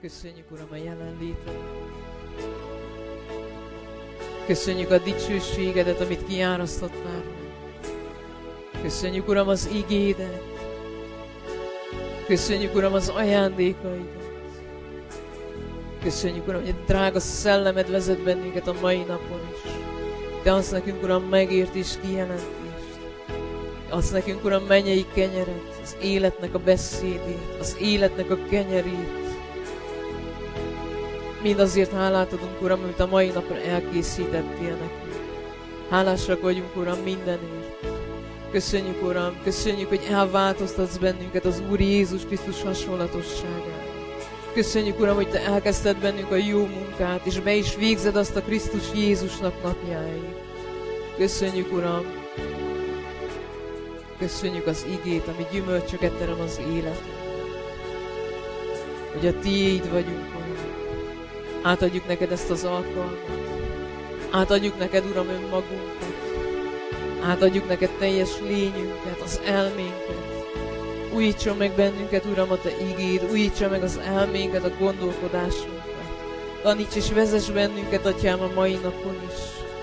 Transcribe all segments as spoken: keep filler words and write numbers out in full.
Köszönjük, Uram, a jelenlétet. Köszönjük a dicsőségedet, amit kiárasztottál meg. Köszönjük, Uram, az igédet. Köszönjük, Uram, az ajándékaidat. Köszönjük, Uram, hogy egy drága szellemed vezet bennünket a mai napon is. Te adsz nekünk, Uram, megért és kijelentést. Adsz nekünk, Uram, mennyei kenyeret, az életnek a beszédét, az életnek a kenyerét. Mindazért hálát adunk, Uram, amit a mai napra elkészítettél nekünk. Hálásak vagyunk, Uram, mindenért. Köszönjük, Uram, köszönjük, hogy elváltoztatsz bennünket az Úr Jézus Krisztus hasonlatosságára. Köszönjük, Uram, hogy Te elkezdted bennünk a jó munkát, és be is végzed azt a Krisztus Jézusnak napjáig. Köszönjük, Uram, köszönjük az igét, ami gyümölcsöket terem az életünkben. Hogy a Tiéd vagyunk, Uram. Átadjuk neked ezt az alkalmat. Átadjuk neked, Uram, önmagunkat. Átadjuk neked teljes lényünket, az elménket. Újítsa meg bennünket, Uram, a Te igéd. Újítsa meg az elménket, a gondolkodásunkat. Taníts és vezess bennünket, Atyám, a mai napon is.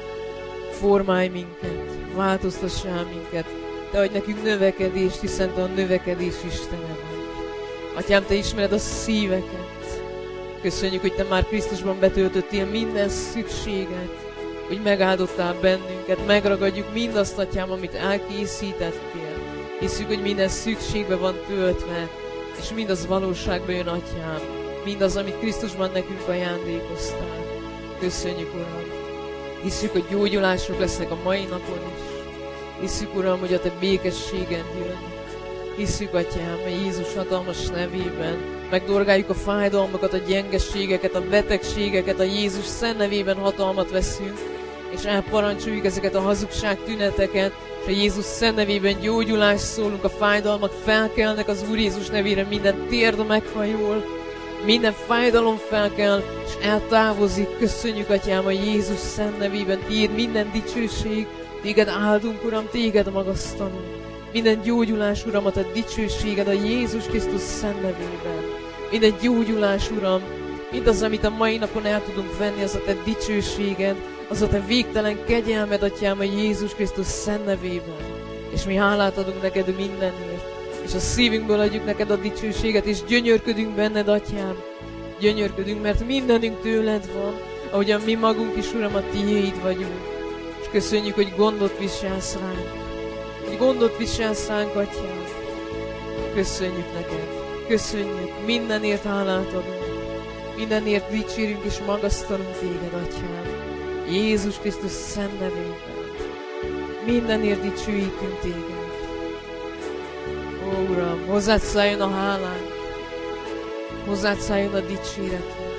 Formálj minket, változtassál minket. Te adj nekünk növekedést, hiszen Te a növekedés Istene vagy. Atyám, Te ismered a szíveket. Köszönjük, hogy Te már Krisztusban betöltöttél minden szükséget, hogy megáldottál bennünket, megragadjuk mindazt, Atyám, amit elkészítettél. Hiszük, hogy minden szükségbe van töltve, és mindaz valóságba jön, Atyám. Mindaz, amit Krisztusban nekünk ajándékoztál. Köszönjük, Uram. Hiszük, hogy gyógyulások lesznek a mai napon is. Hiszük, Uram, hogy a Te békességed jön. Hiszük, Atyám, hogy Jézus hatalmas nevében megdorgáljuk a fájdalmakat, a gyengeségeket, a betegségeket, a Jézus szent nevében hatalmat veszünk, és elparancsoljuk ezeket a hazugság tüneteket, és a Jézus szent nevében gyógyulást szólunk, a fájdalmak felkelnek az Úr Jézus nevére, minden térd meghajol, minden fájdalom felkel, és eltávozik. Köszönjük, Atyám, a Jézus szent nevében, Tiéd minden dicsőség, Téged áldunk, Uram, Téged magasztalunk. Minden gyógyulás, Uram, a Te dicsőséged a Jézus Krisztus szent nevében. Minden gyógyulás, Uram, mindaz, amit a mai napon el tudunk venni, az a Te dicsőséged, az a Te végtelen kegyelmed, Atyám, a Jézus Krisztus szent nevében. És mi hálát adunk neked mindenért, és a szívünkből adjuk neked a dicsőséget, és gyönyörködünk benned, Atyám. Gyönyörködünk, mert mindenünk tőled van, ahogyan mi magunk is, Uram, a Tiéd vagyunk. És köszönjük, hogy gondot viselsz ránk. Hogy gondot viselsz ránk, Atyám. Köszönjük neked. Köszönjük. Mindenért hálát adunk. Mindenért dicsérünk és magasztalunk Téged, Atyám. Jézus Krisztus szent nevében. Mindenért dicsőítünk Téged. Ó, Uram, hozzád szálljon a hálánk. Hozzád szálljon a dicséretünk.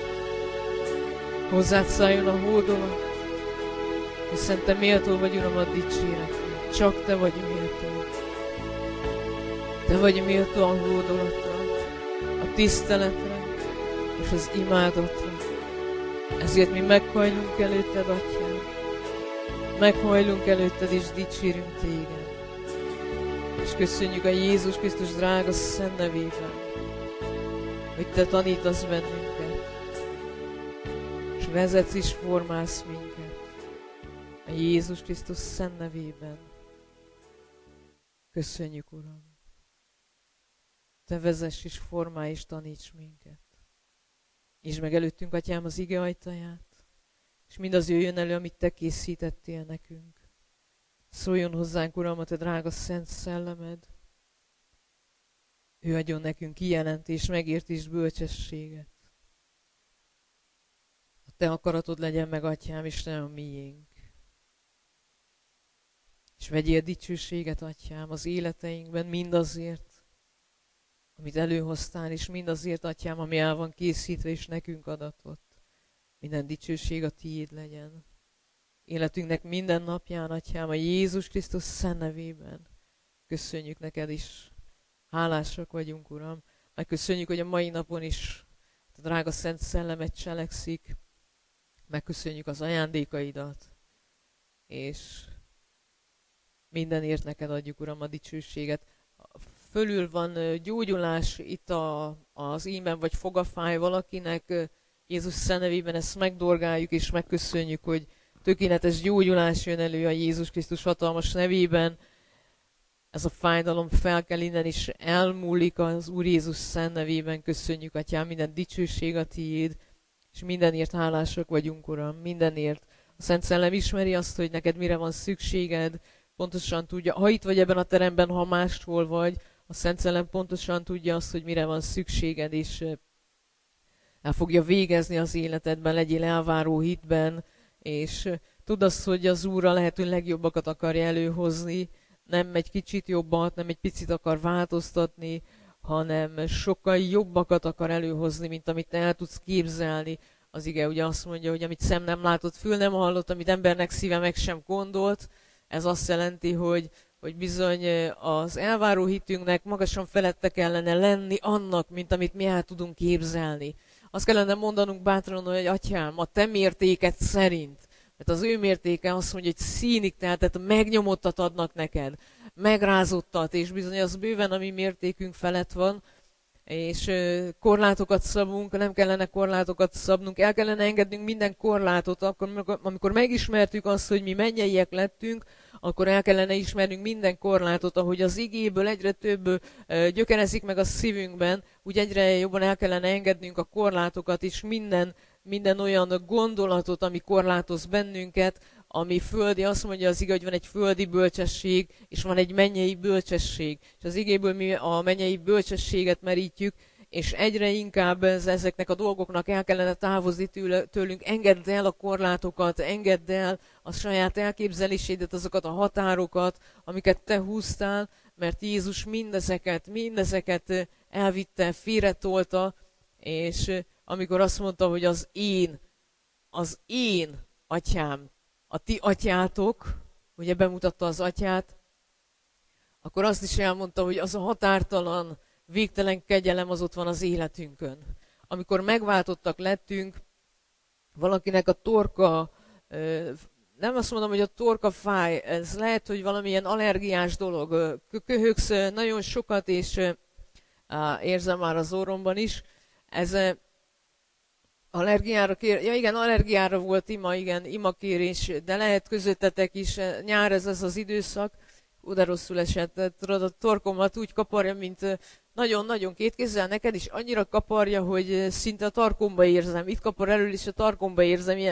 Hozzád szálljon a hódolat. Hiszen Te méltó vagy, Uram, a dicséretre. Csak Te vagy méltó. Te vagy méltó a hódolatra, a tiszteletre és az imádatra. Ezért mi meghajlunk előtted, Atyám. Meghajlunk előtted és dicsérünk Téged. És köszönjük a Jézus Krisztus drága szent nevében, hogy Te tanítasz bennünket, és vezetsz és formálsz minket. A Jézus Krisztus szent nevében. Köszönjük, Uram. Te vezess és formálj és taníts minket. És meg előttünk, Atyám, az ige ajtaját, és mindaz jöjjön elő, amit Te készítettél nekünk. Szóljon hozzánk, Uram, a Te drága szent szellemed. Ő adjon nekünk kijelentés, megértés, bölcsességet. A Te akaratod legyen meg, Atyám, és nem a miénk. És vegyél dicsőséget, Atyám, az életeinkben mindazért, amit előhoztál, és mindazért, Atyám, ami el van készítve, és nekünk adatott. Minden dicsőség a Tiéd legyen. Életünknek minden napján, Atyám, a Jézus Krisztus szent nevében. Köszönjük neked is. Hálásak vagyunk, Uram. Megköszönjük, hogy a mai napon is a drága Szent Szellemet cselekszik. Megköszönjük az ajándékaidat, és mindenért neked adjuk, Uram, a dicsőséget. fölül van gyógyulás itt a, az ímen, vagy fogafáj valakinek, Jézus szent nevében ezt megdorgáljuk és megköszönjük, hogy tökéletes gyógyulás jön elő a Jézus Krisztus hatalmas nevében. Ez a fájdalom fel kell innen is elmúlik az Úr Jézus szent nevében. Köszönjük, Atyám, minden dicsőség a Tiéd, és mindenért hálásak vagyunk, Uram, mindenért. A Szent Szellem ismeri azt, hogy neked mire van szükséged, pontosan tudja, ha itt vagy ebben a teremben, ha máshol vagy, a Szent Szellem pontosan tudja azt, hogy mire van szükséged, és el fogja végezni az életedben, legyél elváró hitben, és tudd azt, hogy az Úr a lehető legjobbakat akarja előhozni, nem egy kicsit jobbat, nem egy picit akar változtatni, hanem sokkal jobbakat akar előhozni, mint amit el tudsz képzelni. Az ige ugye azt mondja, hogy amit szem nem látott, fül nem hallott, amit embernek szíve meg sem gondolt. Ez azt jelenti, hogy, hogy bizony az elváró hitünknek magasan felette kellene lenni annak, mint amit mi el tudunk képzelni. Azt kellene mondanunk bátran, hogy Atyám, a te mértéked szerint, mert az ő mértéke azt mondja, hogy színig teltet, megnyomottat adnak neked, megrázottat, és bizony az bőven a mi mértékünk felett van, és korlátokat szabunk, nem kellene korlátokat szabnunk, el kellene engednünk minden korlátot, akkor, amikor megismertük azt, hogy mi mennyeiek lettünk, akkor el kellene ismernünk minden korlátot, ahogy az igéből egyre több gyökerezik meg a szívünkben, úgy egyre jobban el kellene engednünk a korlátokat, és minden, minden olyan gondolatot, ami korlátoz bennünket, ami földi, azt mondja az ige, hogy van egy földi bölcsesség, és van egy mennyei bölcsesség. És az igéből mi a mennyei bölcsességet merítjük, és egyre inkább ezeknek a dolgoknak el kellene távozni tőlünk, engedd el a korlátokat, engedd el a saját elképzelésédet, azokat a határokat, amiket te húztál, mert Jézus mindezeket, mindezeket elvitte, félretolta, és amikor azt mondta, hogy az én, az én atyám, a ti atyátok, ugye bemutatta az atyát, akkor azt is elmondta, hogy az a határtalan, végtelen kegyelem az ott van az életünkön. Amikor megváltottak lettünk, valakinek a torka, nem azt mondom, hogy a torka fáj, ez lehet, hogy valamilyen allergiás dolog. Köhögsz nagyon sokat, és érzem már az orromban is. Ez allergiára kér, ja igen, allergiára volt ima, igen, imakérés, de lehet közöttetek is, nyár ez az az időszak, oda rosszul esett, tudod, a torkomat úgy kaparja, mint nagyon-nagyon két kézzel, neked is annyira kaparja, hogy szinte a tarkomba érzem, itt kapar elől is a tarkomba érzem, ilyen,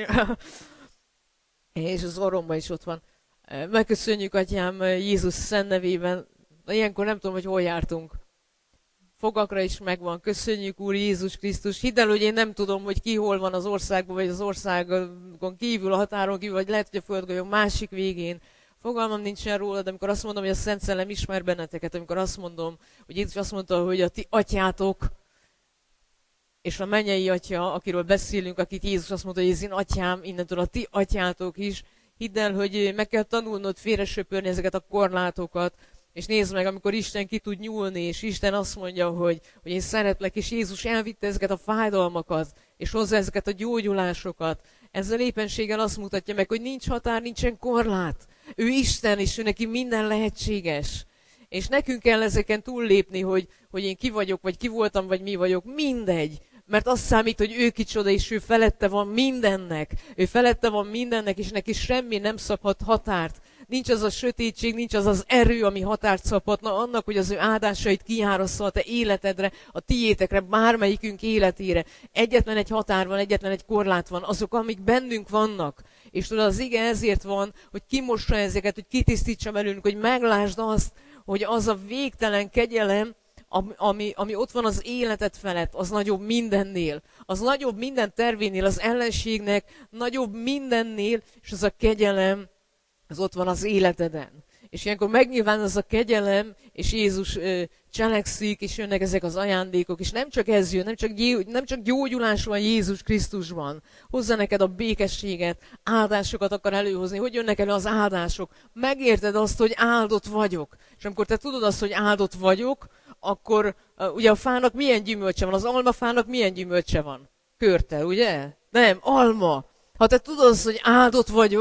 és az orromba is ott van. Megköszönjük, Atyám, Jézus szent nevében, ilyenkor nem tudom, hogy hol jártunk. Fogakra is megvan. Köszönjük, Úr Jézus Krisztus. Hidd el, hogy én nem tudom, hogy ki hol van az országban, vagy az országon kívül, a határon kívül, vagy lehet, hogy a földgolyó másik végén. Fogalmam nincsen róla, de amikor azt mondom, hogy a Szent Szellem ismer benneteket, amikor azt mondom, hogy Jézus azt mondta, hogy a ti atyátok, és a mennyei atya, akiről beszélünk, akit Jézus azt mondta, hogy ez én atyám, innentől a ti atyátok is, hidd el, hogy meg kell tanulnod félresöpörni ezeket a korlátokat, és nézd meg, amikor Isten ki tud nyúlni, és Isten azt mondja, hogy, hogy én szeretlek, és Jézus elvitte ezeket a fájdalmakat, és hozzá ezeket a gyógyulásokat. Ezzel éppenséggel azt mutatja meg, hogy nincs határ, nincsen korlát. Ő Isten, és ő neki minden lehetséges. És nekünk kell ezeken túllépni, hogy, hogy én ki vagyok, vagy ki voltam, vagy mi vagyok, mindegy. Mert az számít, hogy ő kicsoda, és ő felette van mindennek. Ő felette van mindennek, és neki semmi nem szabhat határt. Nincs az a sötétség, nincs az az erő, ami határt szabhatna annak, hogy az ő áldásait kiárassza a te életedre, a tiétekre, bármelyikünk életére. Egyetlen egy határ van, egyetlen egy korlát van, azok, amik bennünk vannak. És tudod, az ige ezért van, hogy kimossa ezeket, hogy kitisztítsa belőlünk, hogy meglásd azt, hogy az a végtelen kegyelem, Ami, ami ott van az életed felett, az nagyobb mindennél. Az nagyobb minden tervénél, az ellenségnek, nagyobb mindennél, és az a kegyelem, az ott van az életeden. És ilyenkor megnyilván az a kegyelem, és Jézus ö, cselekszik, és jönnek ezek az ajándékok, és nem csak ez jön, nem csak, nem csak gyógyulás van Jézus Krisztusban. Hozza neked a békességet, áldásokat akar előhozni. Hogy jönnek elő az áldások? Megérted azt, hogy áldott vagyok. És amikor te tudod azt, hogy áldott vagyok, akkor uh, ugye a fának milyen gyümölcse van? Az almafának milyen gyümölcse van? Körte, ugye? Nem, alma. Ha te tudod azt, hogy áldott vagyok,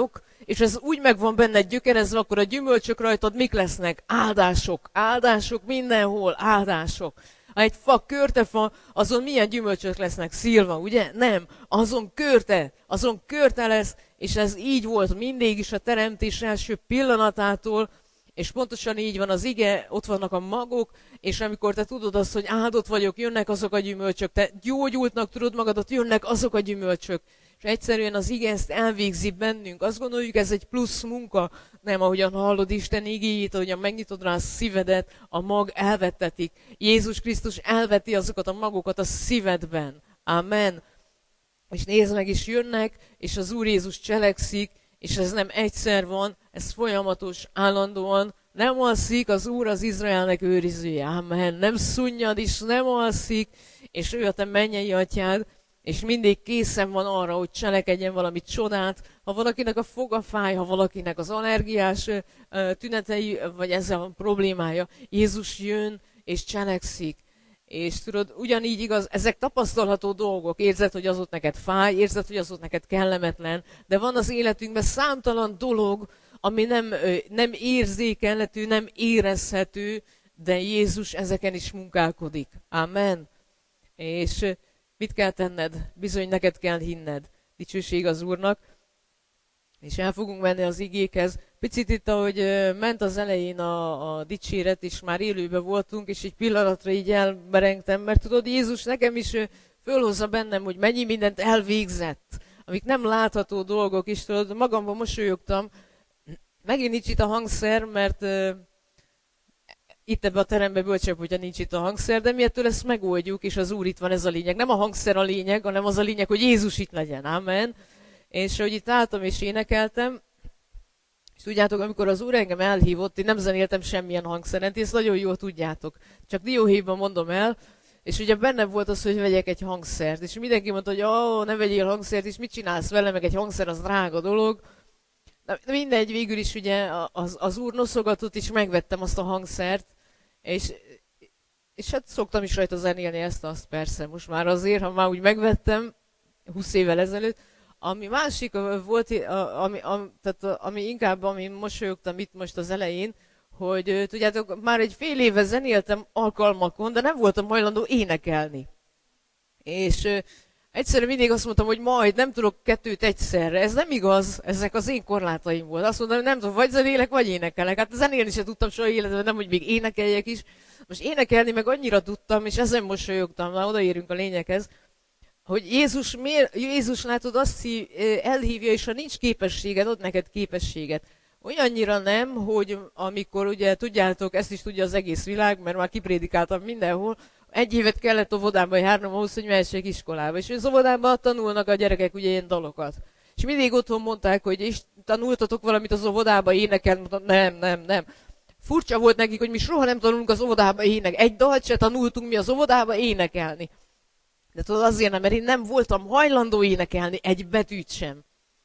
és ez úgy meg van benned gyökerezve, akkor a gyümölcsök rajtad mik lesznek? Áldások, áldások mindenhol, áldások. Ha egy fa körtefa, azon milyen gyümölcsök lesznek? Szilva, ugye? Nem. Azon körte, azon körte lesz, és ez így volt mindig is a teremtés első pillanatától, és pontosan így van az ige, ott vannak a magok, és amikor te tudod azt, hogy áldott vagyok, jönnek azok a gyümölcsök, te gyógyultnak tudod magadat, jönnek azok a gyümölcsök. És egyszerűen az ige ezt elvégzi bennünk. Azt gondoljuk, ez egy plusz munka. Nem, ahogyan hallod Isten igéjét, ahogyan megnyitod rá a szívedet, a mag elvettetik. Jézus Krisztus elveti azokat a magokat a szívedben. Amen. És nézd meg, is jönnek, és az Úr Jézus cselekszik, és ez nem egyszer van, ez folyamatos, állandóan. Nem alszik, az Úr az Izraelnek őrizője. Amen. Nem szunnyad is, nem alszik, és ő a te mennyei atyád, és mindig készen van arra, hogy cselekedjen valami csodát. Ha valakinek a foga fáj, ha valakinek az allergiás tünetei, vagy ezzel van problémája, Jézus jön és cselekszik. És tudod, ugyanígy igaz, ezek tapasztalható dolgok. Érzed, hogy az ott neked fáj, érzed, hogy az ott neked kellemetlen, de van az életünkben számtalan dolog, ami nem, nem érzékelhető, nem érezhető, de Jézus ezeken is munkálkodik. Amen. És mit kell tenned? Bizony neked kell hinned. Dicsőség az Úrnak. És el fogunk menni az igékhez. Picit itt, ahogy ment az elején a, a dicséret, és már élőben voltunk, és egy pillanatra így elmerengtem, mert tudod, Jézus nekem is fölhozza bennem, hogy mennyi mindent elvégzett, amik nem látható dolgok, és tudod, magamban mosolyogtam. Megint nincs itt a hangszer, mert uh, itt ebbe a terembe bölcsebb, hogyha nincs itt a hangszer, de mi ettől ezt megoldjuk, és az Úr itt van, ez a lényeg. Nem a hangszer a lényeg, hanem az a lényeg, hogy Jézus itt legyen. Amen. És hogy itt álltam és énekeltem, és tudjátok, amikor az Úr engem elhívott, én nem zenéltem semmilyen hangszeren, ezt nagyon jól tudjátok. Csak dióhéjban mondom el, és ugye bennem volt az, hogy vegyek egy hangszert, és mindenki mondta, hogy ó, ne vegyél hangszert, és mit csinálsz vele, meg egy hangszer az drága dolog. De mindegy, végül is ugye az, az Úr noszogatott, és megvettem azt a hangszert, és, és hát szoktam is rajta zenélni ezt, azt persze, most már azért, ha már úgy megvettem, húsz évvel ezelőtt. Ami másik volt, ami, ami, tehát ami inkább, ami mosolyogtam itt most az elején, hogy tudjátok, már egy fél éve zenéltem alkalmakon, de nem voltam hajlandó énekelni. És ö, egyszerűen mindig azt mondtam, hogy majd nem tudok kettőt egyszerre. Ez nem igaz, ezek az én korlátaim volt. Azt mondtam, hogy nem tudom, vagy zenélek, vagy énekelek. Hát zenélni sem tudtam soha életben, nem, hogy még énekeljek is. Most énekelni meg annyira tudtam, és ezen mosolyogtam, már odaérünk a lényeghez, hogy Jézus, miért, Jézus látod, azt szív, elhívja, és ha nincs képességed, ad neked képességet. Olyannyira nem, hogy amikor ugye tudjátok, ezt is tudja az egész világ, mert már kiprédikáltam mindenhol, egy évet kellett óvodába járnom ahhoz, hogy mehessek iskolába. És az óvodában tanulnak a gyerekek ugye ilyen dalokat. És mindig otthon mondták, hogy és tanultatok valamit az óvodába énekelni, mondtam, nem, nem, nem. Furcsa volt nekik, hogy mi soha nem tanulunk az óvodába énekelni. Egy dalt se tanultunk mi az óvodába énekelni. De tudod, azért nem, mert én nem voltam hajlandó énekelni egy betűt sem.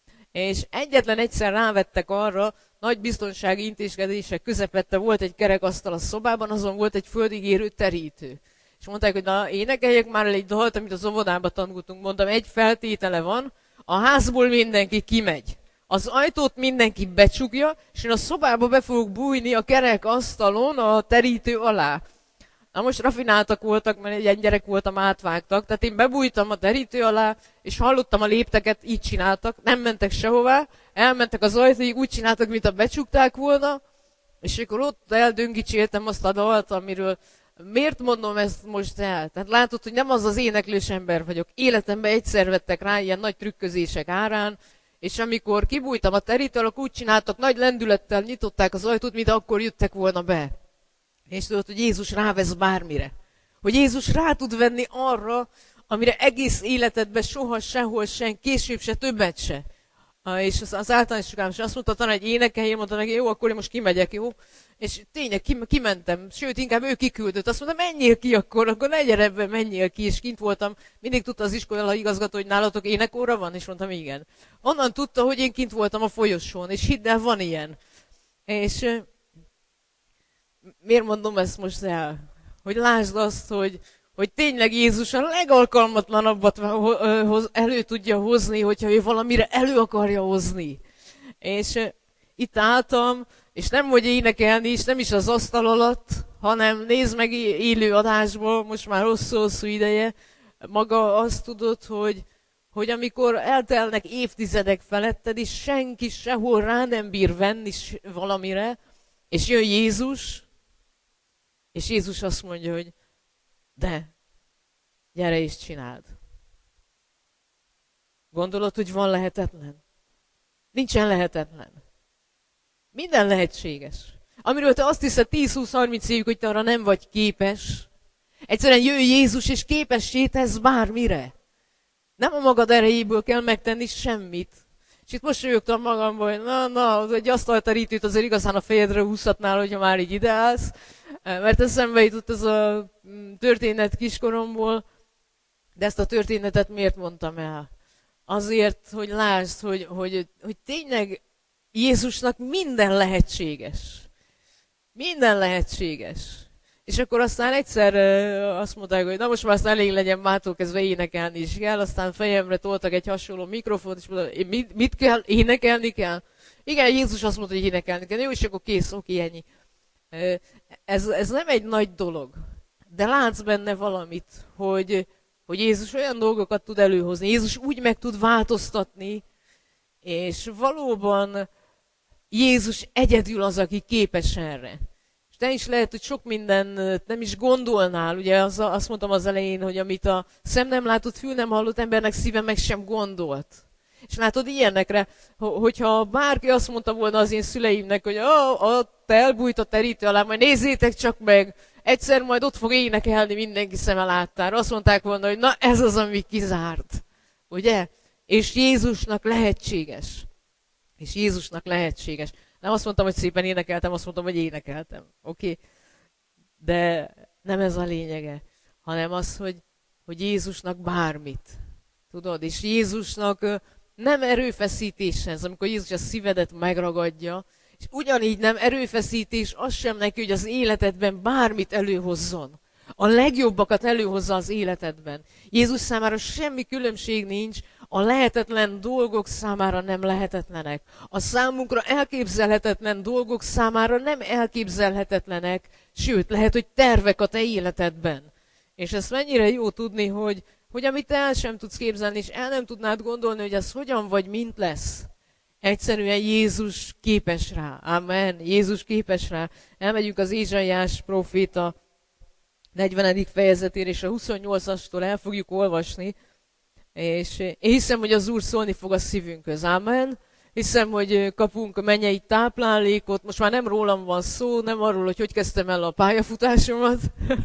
És egyetlen egyszer rávettek arra, nagy biztonsági intézkedések közepette volt egy kerekasztal a szobában, azon volt egy földig érő terítő. És mondták, hogy na, énekeljek már el egy dalt, amit az óvodában tanultunk. Mondtam, egy feltétele van, a házból mindenki kimegy. Az ajtót mindenki becsukja, és én a szobába be fogok bújni a kerekasztalon a terítő alá. Na most rafináltak voltak, mert egy ilyen gyerek voltam, átvágtak. Tehát én bebújtam a terítő alá, és hallottam a lépteket, így csináltak, nem mentek sehová, elmentek az ajtóig, úgy csináltak, mint a becsukták volna, és akkor ott eldöngicséltem azt a dalt, amiről miért mondom ezt most el? Tehát látod, hogy nem az az éneklős ember vagyok. Életemben egyszer vettek rá ilyen nagy trükközések árán, és amikor kibújtam a terítő alá, úgy csináltak, nagy lendülettel nyitották az ajtót, mint akkor jöttek volna be. És tudod, hogy Jézus rávesz bármire. Hogy Jézus rá tud venni arra, amire egész életedben soha, sehol sem, később se, többet se. És az, az általános iskolám is azt mondta, tanár, hogy énekeljem, mondta neki, jó, akkor én most kimegyek, jó? És tényleg kimentem, sőt, inkább ő kiküldött. Azt mondta, menjél ki akkor, akkor ne gyere ebben, menjél ki, és kint voltam. Mindig tudta az iskola igazgató, hogy nálatok énekóra van, és mondtam, igen. Onnan tudta, hogy én kint voltam a folyosón, és hidd el, van ilyen. És miért mondom ezt most el? Hogy lásd azt, hogy, hogy tényleg Jézus a legalkalmatlanabbat elő tudja hozni, hogyha ő valamire elő akarja hozni. És uh, itt álltam, és nem hogy énekelni is, nem is az asztal alatt, hanem nézd meg élő adásból, most már hosszú-hosszú ideje, maga azt tudod, hogy, hogy amikor eltelnek évtizedek feletted, és senki sehol rá nem bír venni valamire, és jön Jézus, és Jézus azt mondja, hogy de, gyere és csináld. Gondolod, hogy van lehetetlen? Nincsen lehetetlen. Minden lehetséges. Amiről te azt hiszed tíz-húsz-harminc évig, hogy te arra nem vagy képes, egyszerűen jöjj Jézus, és képessé tesz bármire. Nem a magad erejéből kell megtenni semmit. És itt most jöttem magamban, hogy na, na, egy asztalterítőt azért igazán a fejedre húzhatnál, hogyha már így ideállsz. Mert eszembe jutott ez a történet kiskoromból, de ezt a történetet miért mondtam el? Azért, hogy lásd, hogy, hogy, hogy tényleg Jézusnak minden lehetséges. Minden lehetséges. És akkor aztán egyszer azt mondták, hogy na most már aztán elég legyen, mától kezdve énekelni is kell, aztán fejemre toltak egy hasonló mikrofont, és mondták, mit, mit kell? Énekelni kell? Igen, Jézus azt mondta, hogy énekelni kell. Jó, és akkor kész, oké, ennyi. Ez, ez nem egy nagy dolog, de látsz benne valamit, hogy, hogy Jézus olyan dolgokat tud előhozni, Jézus úgy meg tud változtatni, és valóban Jézus egyedül az, aki képes erre. És te is lehet, hogy sok mindent nem is gondolnál, ugye az, azt mondtam az elején, hogy amit a szem nem látott, fül nem hallott embernek szíve meg sem gondolt. És látod ilyenekre, hogyha bárki azt mondta volna az én szüleimnek, hogy oh, ott elbújt a terítő alá, majd nézzétek csak meg, egyszer majd ott fog énekelni mindenki szeme láttára. Azt mondták volna, hogy na ez az, ami kizárt. Ugye? És Jézusnak lehetséges. És Jézusnak lehetséges. Nem azt mondtam, hogy szépen énekeltem, azt mondtam, hogy énekeltem. Oké? Okay? De nem ez a lényege, hanem az, hogy, hogy Jézusnak bármit. Tudod? És Jézusnak nem erőfeszítéshez, amikor Jézus a szívedet megragadja, és ugyanígy nem erőfeszítés az sem neki, hogy az életedben bármit előhozzon. A legjobbakat előhozza az életedben. Jézus számára semmi különbség nincs, a lehetetlen dolgok számára nem lehetetlenek. A számunkra elképzelhetetlen dolgok számára nem elképzelhetetlenek, sőt, lehet, hogy tervek a te életedben. És ezt mennyire jó tudni, hogy, hogy amit te el sem tudsz képzelni, és el nem tudnád gondolni, hogy ez hogyan vagy, mint lesz. Egyszerűen Jézus képes rá. Amen. Jézus képes rá. Elmegyünk az Ézsaiás próféta negyvenedik fejezetére, és a huszonnyolcastól el fogjuk olvasni, és én hiszem, hogy az Úr szólni fog a szívünkhöz. Amen. Hiszem, hogy kapunk mennyei táplálékot. Most már nem rólam van szó, nem arról, hogy hogy kezdtem el a pályafutásomat,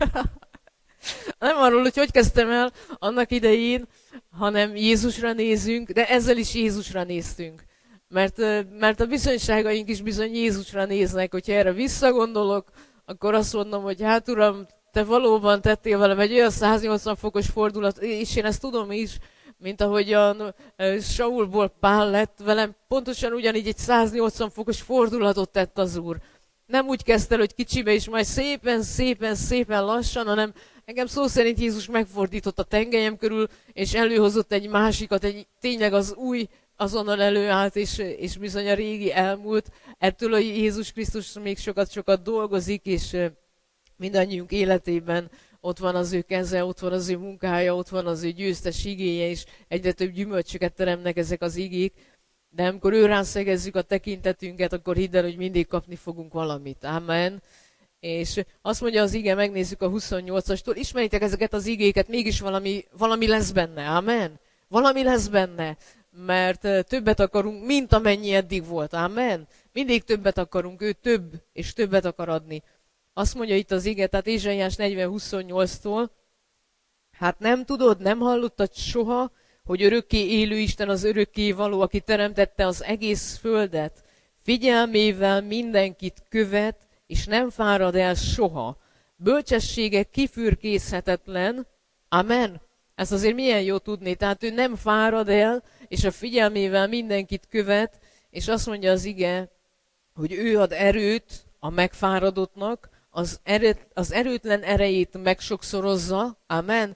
nem arról, hogy hogy kezdtem el annak idején, hanem Jézusra nézünk, de ezzel is Jézusra néztünk. Mert, mert a bizonyságaink is bizony Jézusra néznek. Hogyha erre visszagondolok, akkor azt mondom, hogy hát Uram, te valóban tettél velem egy olyan száznyolcvan fokos fordulat, és én ezt tudom is, mint ahogyan Saulból Pál lett velem, pontosan ugyanígy egy száznyolcvan fokos fordulatot tett az Úr. Nem úgy kezdte el, hogy kicsibe, és majd szépen, szépen, szépen lassan, hanem engem szó szerint Jézus megfordított a tengelyem körül, és előhozott egy másikat, egy tényleg az új azonnal előállt, és, és bizony a régi elmúlt. Ettől a Jézus Krisztus még sokat-sokat dolgozik, és mindannyiunk életében ott van az ő keze, ott van az ő munkája, ott van az ő győztes igéje, és egyre több gyümölcsöket teremnek ezek az igék. De amikor ő rá szegezzük a tekintetünket, akkor hidd el, hogy mindig kapni fogunk valamit. Amen. És azt mondja az ige, megnézzük a huszonnyolcastól, ismeritek ezeket az igéket, mégis valami, valami lesz benne. Amen. Valami lesz benne, mert többet akarunk, mint amennyi eddig volt. Amen. Mindig többet akarunk, ő több, és többet akar adni. Azt mondja itt az ige, tehát Ézsaiás negyven huszonnyolctól, hát nem tudod, nem hallottad soha, hogy örökké élő Isten az örökké való, aki teremtette az egész földet, figyelmével mindenkit követ, és nem fárad el soha. Bölcsessége kifürkészhetetlen. Amen. Ez azért milyen jó tudni. Tehát ő nem fárad el, és a figyelmével mindenkit követ, és azt mondja az ige, hogy ő ad erőt a megfáradottnak, az, erőt, az erőtlen erejét megsokszorozza. Amen.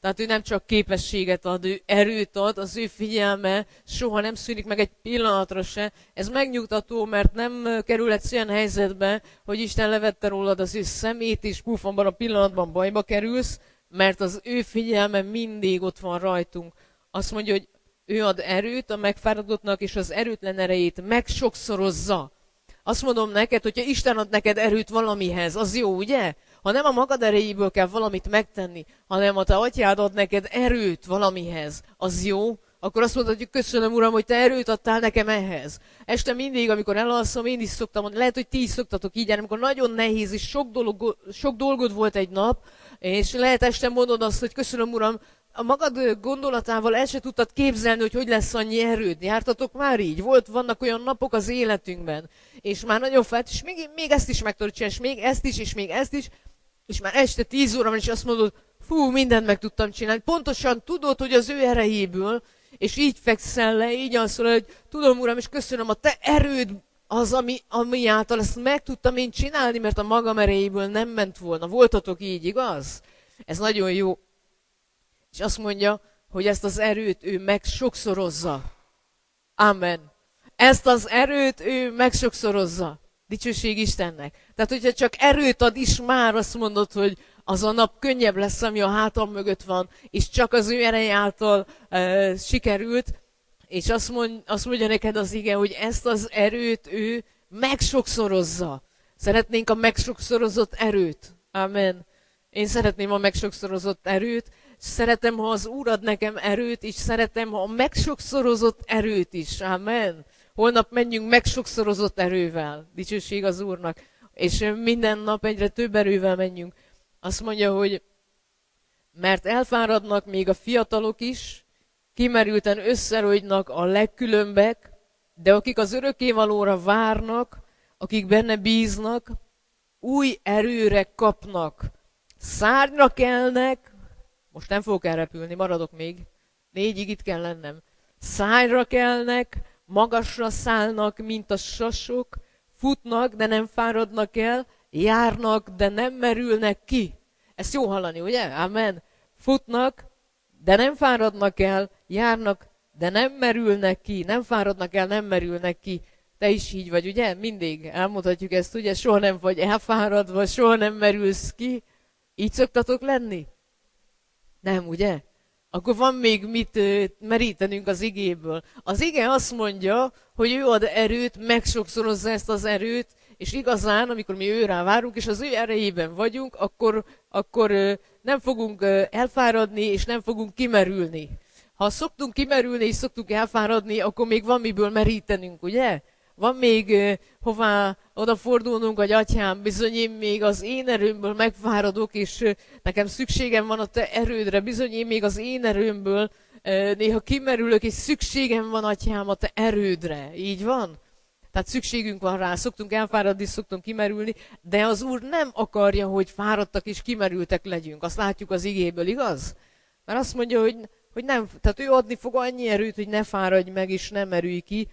Tehát ő nem csak képességet ad, ő erőt ad, az ő figyelme soha nem szűnik meg egy pillanatra se. Ez megnyugtató, mert nem kerülhetsz olyan helyzetbe, hogy Isten levette rólad az ő szemét, és puf, abban a pillanatban bajba kerülsz, mert az ő figyelme mindig ott van rajtunk. Azt mondja, hogy ő ad erőt a megfáradottnak, és az erőtlen erejét megsokszorozza. Azt mondom neked, hogyha Isten ad neked erőt valamihez, az jó, ugye? Ha nem a magad erejéből kell valamit megtenni, hanem a te atyád ad neked erőt valamihez, az jó, akkor azt mondod, hogy köszönöm, Uram, hogy te erőt adtál nekem ehhez. Este mindig, amikor elalszom, én is szoktam mondani, lehet, hogy ti is szoktatok így, amikor nagyon nehéz, és sok, dolog, sok dolgod volt egy nap, és lehet este mondod azt, hogy köszönöm, Uram, a magad gondolatával el se tudtad képzelni, hogy hogy lesz annyi erőd. Jártatok már így? Volt, vannak olyan napok az életünkben, és már nagyon fájt, és még, még ezt is meg tudod csinálni, és még ezt is, és még ezt is, és már este tíz óra van, és azt mondod, fú, mindent meg tudtam csinálni. Pontosan tudod, hogy az ő erejéből, és így fekszel le, így alszol, hogy tudom, Uram, és köszönöm, a te erőd az, ami, ami által ezt meg tudtam én csinálni, mert a magam erejéből nem ment volna. Voltatok így, igaz? Ez nagyon jó. És azt mondja, hogy ezt az erőt ő megsokszorozza. Amen. Ezt az erőt ő megsokszorozza. Dicsőség Istennek. Tehát, hogyha csak erőt ad is már, azt mondod, hogy az a nap könnyebb lesz, ami a hátam mögött van, és csak az ő ereje által e, sikerült, és azt, mond, azt mondja neked az ige, hogy ezt az erőt ő megsokszorozza. Szeretnénk a megsokszorozott erőt. Amen. Én szeretném a megsokszorozott erőt, szeretem, ha az Úr ad nekem erőt, és szeretem, ha a megsokszorozott erőt is. Amen. Holnap menjünk megsokszorozott erővel. Dicsőség az Úrnak. És minden nap egyre több erővel menjünk. Azt mondja, hogy mert elfáradnak még a fiatalok is, kimerülten összerogynak a legkülönbek, de akik az örökkévalóra várnak, akik benne bíznak, új erőre kapnak. Szárnyra kelnek, most nem fogok elrepülni, maradok még, négyig itt kell lennem. Szárnyra kelnek, magasra szállnak, mint a sasok, futnak, de nem fáradnak el, járnak, de nem merülnek ki. Ezt jó hallani, ugye? Amen. Futnak, de nem fáradnak el, járnak, de nem merülnek ki. Nem fáradnak el, nem merülnek ki. Te is így vagy, ugye? Mindig elmondhatjuk ezt, ugye? Soha nem vagy elfáradva, soha nem merülsz ki. Így szoktatok lenni? Nem, ugye? Akkor van még mit merítenünk az igéből. Az ige azt mondja, hogy ő ad erőt, megsokszorozza ezt az erőt, és igazán, amikor mi őrá várunk, és az ő erejében vagyunk, akkor, akkor nem fogunk elfáradni, és nem fogunk kimerülni. Ha szoktunk kimerülni, és szoktunk elfáradni, akkor még van miből merítenünk, ugye? Van még uh, hová odafordulnunk, hogy atyám, bizony én még az én erőmből megfáradok, és uh, nekem szükségem van a te erődre, bizony én még az én erőmből uh, néha kimerülök, és szükségem van, atyám, a te erődre. Így van? Tehát szükségünk van rá, szoktunk elfáradni, szoktunk kimerülni, de az Úr nem akarja, hogy fáradtak és kimerültek legyünk. Azt látjuk az igéből, igaz? Mert azt mondja, hogy, hogy nem, tehát ő adni fog annyi erőt, hogy ne fáradj meg, és nem merülj ki.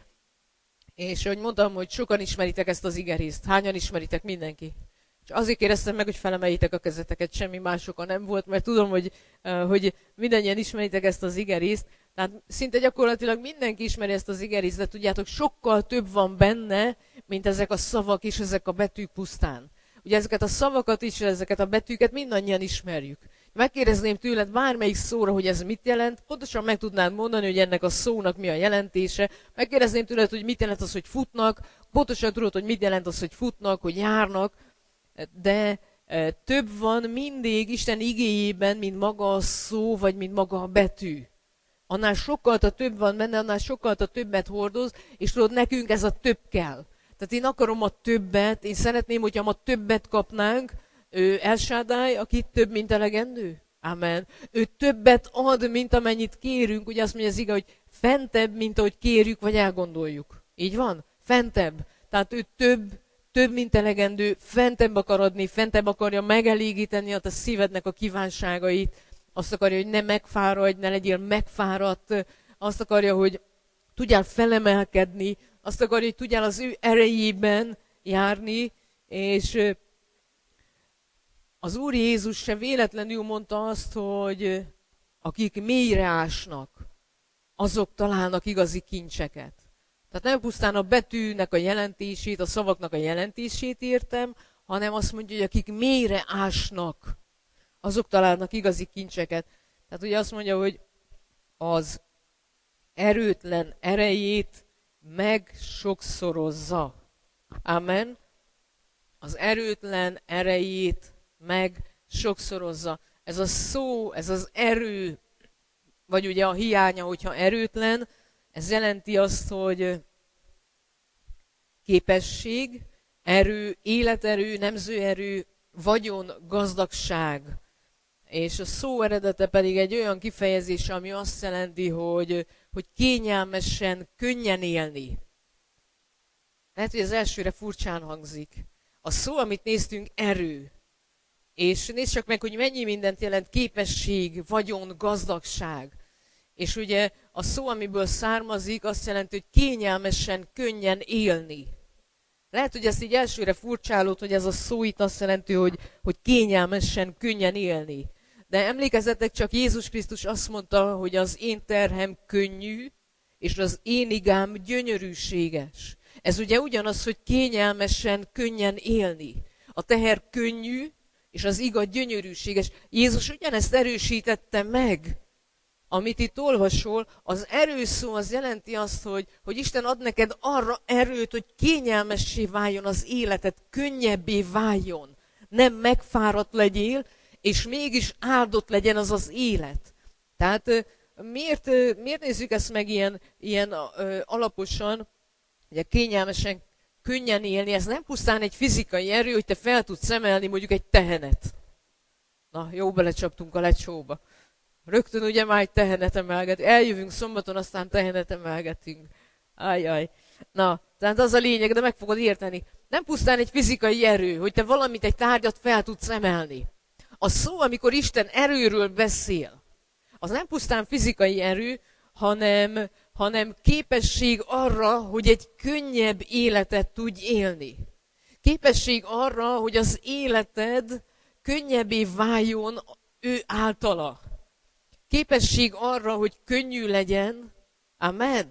És ahogy mondtam, hogy sokan ismeritek ezt az igerészt. Hányan ismeritek? Mindenki. És azért kérdeztem meg, hogy felemeljétek a kezeteket, semmi másokan nem volt, mert tudom, hogy, uh, hogy mindannyian ismeritek ezt az igerészt. Tehát szinte gyakorlatilag mindenki ismeri ezt az igerészt, de tudjátok, sokkal több van benne, mint ezek a szavak és ezek a betűk pusztán. Ugye ezeket a szavakat is, ezeket a betűket mindannyian ismerjük. Megkérdezném tőled bármelyik szóra, hogy ez mit jelent, pontosan meg tudnád mondani, hogy ennek a szónak mi a jelentése. Megkérdezném tőled, hogy mit jelent az, hogy futnak, pontosan tudod, hogy mit jelent az, hogy futnak, hogy járnak, de e, több van mindig Isten igéjében, mint maga a szó, vagy mint maga a betű. Annál sokkal több van benne, annál sokkal többet hordoz, és tudod, nekünk ez a több kell. Tehát én akarom a többet, én szeretném, hogyha ma többet kapnánk, ő El Shaddai, aki több, mint elegendő. Amen. Ő többet ad, mint amennyit kérünk. Ugye azt mondja az ige, hogy fentebb, mint ahogy kérjük, vagy elgondoljuk. Így van? Fentebb. Tehát ő több, több, mint elegendő, fentebb akar adni, fentebb akarja megelégíteni a te szívednek a kívánságait. Azt akarja, hogy ne megfáradj, ne legyél megfáradt. Azt akarja, hogy tudjál felemelkedni. Azt akarja, hogy tudjál az ő erejében járni, és az Úr Jézus se véletlenül mondta azt, hogy akik mélyre ásnak, azok találnak igazi kincseket. Tehát nem pusztán a betűnek a jelentését, a szavaknak a jelentését értem, hanem azt mondja, hogy akik mélyre ásnak, azok találnak igazi kincseket. Tehát ugye azt mondja, hogy az erőtlen erejét megsokszorozza. Amen. Az erőtlen erejét megsokszorozza. Ez a szó, ez az erő, vagy ugye a hiánya, hogyha erőtlen, ez jelenti azt, hogy képesség, erő, életerő, nemzőerő, vagyon, gazdagság. És a szó eredete pedig egy olyan kifejezés, ami azt jelenti, hogy, hogy kényelmesen, könnyen élni. Lehet, hogy az elsőre furcsán hangzik. A szó, amit néztünk, erő. És nézd csak meg, hogy mennyi mindent jelent képesség, vagyon, gazdagság. És ugye a szó, amiből származik, azt jelenti, hogy kényelmesen, könnyen élni. Lehet, hogy ezt így elsőre furcsálod, hogy ez a szó itt azt jelenti, hogy, hogy kényelmesen, könnyen élni. De emlékezzetek csak, Jézus Krisztus azt mondta, hogy az én terhem könnyű, és az én igám gyönyörűséges. Ez ugye ugyanaz, hogy kényelmesen, könnyen élni. A teher könnyű, és az iga gyönyörűséges. Jézus ugyanezt erősítette meg, amit itt olvasol. Az erő szó az jelenti azt, hogy, hogy Isten ad neked arra erőt, hogy kényelmessé váljon az életed, könnyebbé váljon. Nem megfáradt legyél, és mégis áldott legyen az az élet. Tehát miért, miért nézzük ezt meg ilyen, ilyen ö, alaposan, hogy kényelmesen, könnyen élni, ez nem pusztán egy fizikai erő, hogy te fel tudsz emelni mondjuk egy tehenet. Na, jó belecsaptunk a lecsóba. Rögtön ugye már egy tehenet emelget. Eljövünk szombaton, aztán tehenet emelgetünk. Ajjaj. Na, tehát az a lényeg, de meg fogod érteni. Nem pusztán egy fizikai erő, hogy te valamit, egy tárgyat fel tudsz emelni. A szó, amikor Isten erőről beszél, az nem pusztán fizikai erő, hanem, hanem képesség arra, hogy egy könnyebb életet tudj élni. Képesség arra, hogy az életed könnyebbé váljon ő általa. Képesség arra, hogy könnyű legyen. Amen.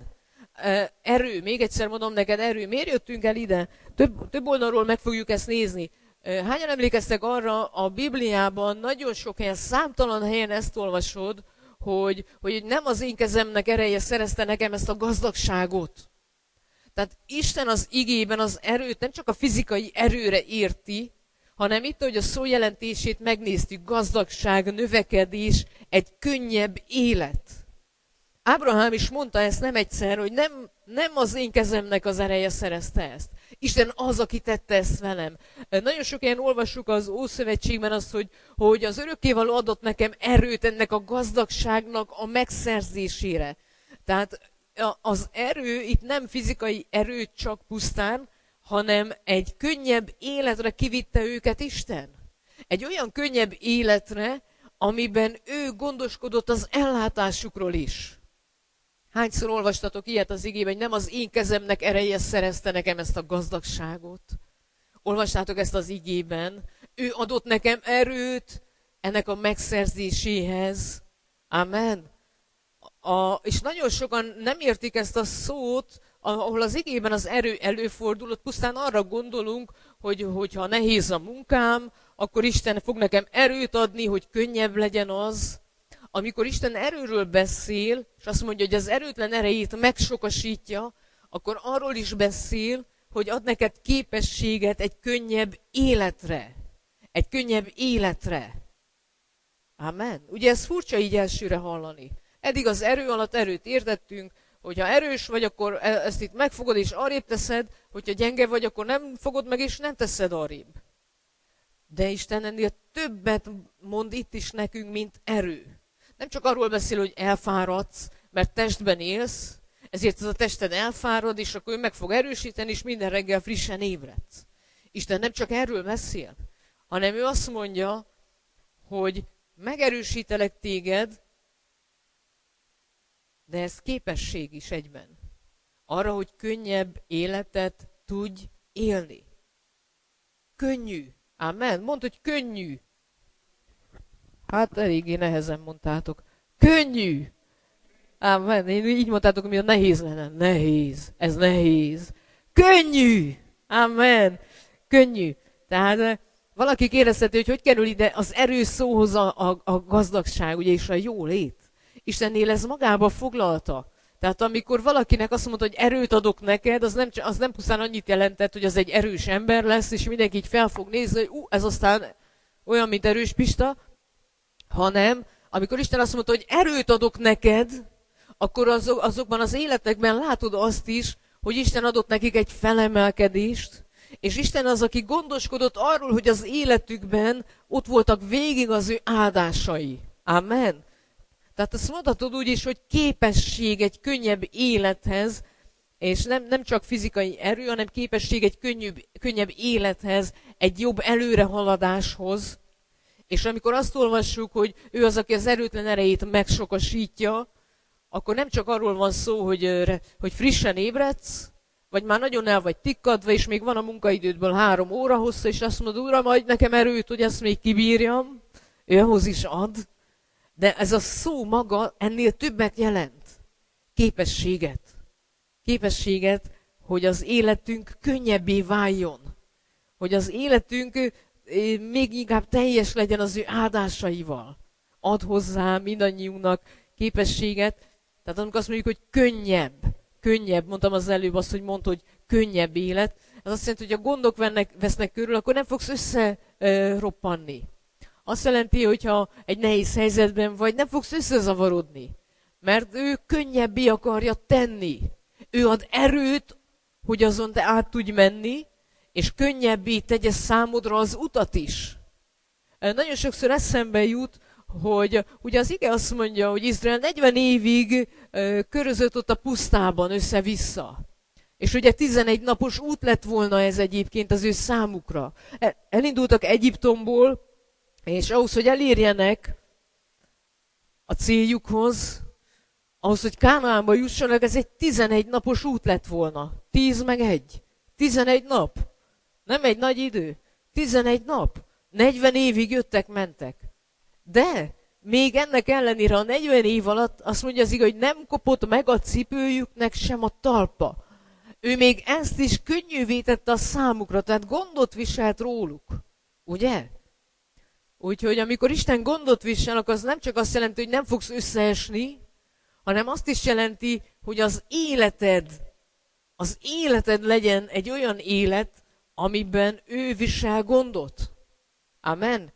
Erő, még egyszer mondom neked, erő. Miért jöttünk el ide? Több, több oldalról meg fogjuk ezt nézni. Hányan emlékeztek arra, a Bibliában nagyon sok helyen, számtalan helyen ezt olvasod, hogy, hogy nem az én kezemnek ereje szerezte nekem ezt a gazdagságot. Tehát Isten az igében az erőt nem csak a fizikai erőre érti, hanem itt, hogy a szó jelentését megnéztük, gazdagság, növekedés, egy könnyebb élet. Ábrahám is mondta ezt nem egyszer, hogy nem, nem az én kezemnek az ereje szerezte ezt. Isten az, aki tette ezt velem. Nagyon sok ilyen olvassuk az Ószövetségben azt, hogy, hogy az örökkévaló adott nekem erőt ennek a gazdagságnak a megszerzésére. Tehát az erő itt nem fizikai erő csak pusztán, hanem egy könnyebb életre kivitte őket Isten. Egy olyan könnyebb életre, amiben ő gondoskodott az ellátásukról is. Hányszor olvastatok ilyet az igében, hogy nem az én kezemnek ereje szerezte nekem ezt a gazdagságot? Olvastátok ezt az igében? Ő adott nekem erőt ennek a megszerzéséhez. Amen. A, és nagyon sokan nem értik ezt a szót, ahol az igében az erő előfordul, ott pusztán arra gondolunk, hogy hogyha nehéz a munkám, akkor Isten fog nekem erőt adni, hogy könnyebb legyen az. Amikor Isten erőről beszél, és azt mondja, hogy az erőtlen erejét megsokasítja, akkor arról is beszél, hogy ad neked képességet egy könnyebb életre. Egy könnyebb életre. Amen. Ugye ez furcsa így elsőre hallani. Eddig az erő alatt erőt értettünk, hogyha erős vagy, akkor ezt itt megfogod és arrébb teszed, hogyha gyenge vagy, akkor nem fogod meg és nem teszed arrébb. De Isten ennél többet mond itt is nekünk, mint erő. Nem csak arról beszél, hogy elfáradsz, mert testben élsz, ezért ez a tested elfárad, és akkor ő meg fog erősíteni, és minden reggel frissen ébredsz. Isten nem csak erről beszél, hanem ő azt mondja, hogy megerősítelek téged, de ez képesség is egyben. Arra, hogy könnyebb életet tudj élni. Könnyű. Amen. Mondd, hogy könnyű. Hát eléggé nehezen mondtátok. Könnyű. Amen. Én így mondtátok, hogy nehéz lenne. Nehéz. Ez nehéz. Könnyű. Amen. Könnyű. Tehát valaki kérdezheti, hogy hogy kerül ide az erő szóhoz a, a, a gazdagság, ugye, és a jólét. Istennél ez magába foglalta. Tehát amikor valakinek azt mondta, hogy erőt adok neked, az nem, az nem pusztán annyit jelentett, hogy az egy erős ember lesz, és mindenki így fel fog nézni, hogy ú, ez aztán olyan, mint Erős Pista, hanem amikor Isten azt mondta, hogy erőt adok neked, akkor azok, azokban az életekben látod azt is, hogy Isten adott nekik egy felemelkedést, és Isten az, aki gondoskodott arról, hogy az életükben ott voltak végig az ő áldásai. Amen. Tehát azt mondhatod úgy is, hogy képesség egy könnyebb élethez, és nem, nem csak fizikai erő, hanem képesség egy könnyebb, könnyebb élethez, egy jobb előrehaladáshoz. És amikor azt olvassuk, hogy ő az, aki az erőtlen erejét megsokasítja, akkor nem csak arról van szó, hogy, hogy frissen ébredsz, vagy már nagyon el vagy tikkadva, és még van a munkaidődből három óra hossza, és azt mondod, Uram, adj nekem erőt, hogy ezt még kibírjam. Ő ahhoz is ad. De ez a szó maga ennél többet jelent. Képességet. Képességet, hogy az életünk könnyebbé váljon. Hogy az életünk még inkább teljes legyen az ő áldásaival. Ad hozzá mindannyiunknak képességet. Tehát amikor azt mondjuk, hogy könnyebb, könnyebb, mondtam az előbb azt, hogy mondta, hogy könnyebb élet, az azt jelenti, hogy ha gondok vennek, vesznek körül, akkor nem fogsz összeroppanni. Azt jelenti, hogyha egy nehéz helyzetben vagy, nem fogsz összezavarodni. Mert ő könnyebbé akarja tenni. Ő ad erőt, hogy azon te át tudj menni, és könnyebbé tegye számodra az utat is. Nagyon sokszor eszembe jut, hogy ugye az ige azt mondja, hogy Izrael negyven évig körözött ott a pusztában össze-vissza. És ugye tizenegy napos út lett volna ez egyébként az ő számukra. Elindultak Egyiptomból, és ahhoz, hogy elérjenek a céljukhoz, ahhoz, hogy Kánaánba jussanak, ez egy tizenegy napos út lett volna. tíz meg egy. tizenegy nap. Nem egy nagy idő. tizenegy nap. negyven évig jöttek, mentek. De még ennek ellenére a negyven év alatt azt mondja az ige, hogy nem kopott meg a cipőjüknek sem a talpa. Ő még ezt is könnyűvé tette a számukra, tehát gondot viselt róluk. Ugye? Úgyhogy amikor Isten gondot visel, akkor az nem csak azt jelenti, hogy nem fogsz összeesni, hanem azt is jelenti, hogy az életed, az életed legyen egy olyan élet, amiben ő visel gondot. Amen.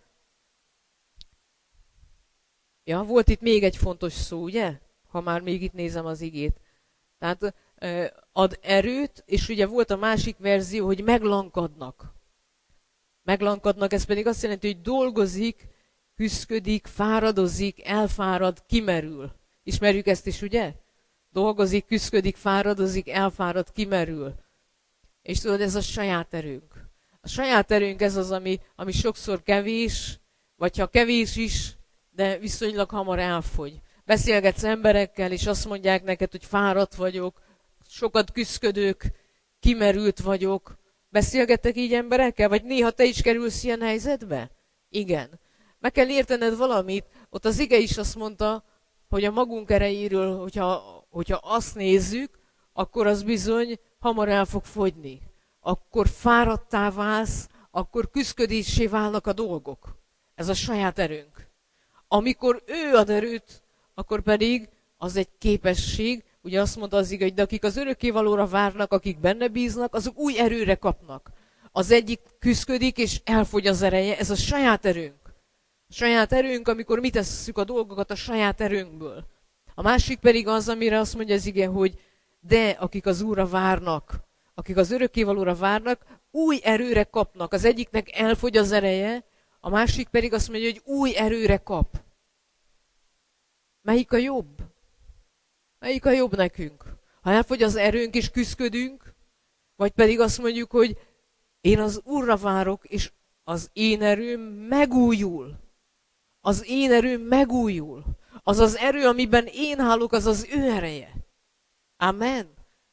Ja, volt itt még egy fontos szó, ugye? Ha már még itt nézem az igét. Tehát ad erőt, és ugye volt a másik verzió, hogy meglankadnak. Meglankadnak, ez pedig azt jelenti, hogy dolgozik, küszködik, fáradozik, elfárad, kimerül. Ismerjük ezt is, ugye? Dolgozik, küszködik, fáradozik, elfárad, kimerül. És tudod, ez a saját erőnk. A saját erőnk ez az, ami, ami sokszor kevés, vagy ha kevés is, de viszonylag hamar elfogy. Beszélgetsz emberekkel, és azt mondják neked, hogy fáradt vagyok, sokat küszködök, kimerült vagyok. Beszélgettek így emberekkel? Vagy néha te is kerülsz ilyen helyzetbe? Igen. Meg kell értened valamit. Ott az ige is azt mondta, hogy a magunk erejéről, hogyha, hogyha azt nézzük, akkor az bizony hamar el fog fogyni. Akkor fáradtá válsz, akkor küszködésé válnak a dolgok. Ez a saját erőnk. Amikor ő ad erőt, akkor pedig az egy képesség, ugye azt mondta az ige, hogy de akik az örökkévalóra várnak, akik benne bíznak, azok új erőre kapnak. Az egyik küszködik, és elfogy az ereje, ez a saját erőnk. A saját erőnk, amikor mi tesszük a dolgokat a saját erőnkből. A másik pedig az, amire azt mondja az ige, hogy de akik az Úrra várnak, akik az örökkévalóra várnak, új erőre kapnak. Az egyiknek elfogy az ereje, a másik pedig azt mondja, hogy új erőre kap. Melyik a jobb? Melyik a jobb nekünk? Ha elfogy az erőnk és küszködünk, vagy pedig azt mondjuk, hogy én az Úrra várok, és az én erőm megújul. Az én erőm megújul. Az az erő, amiben én állok, az az ő ereje. Amen.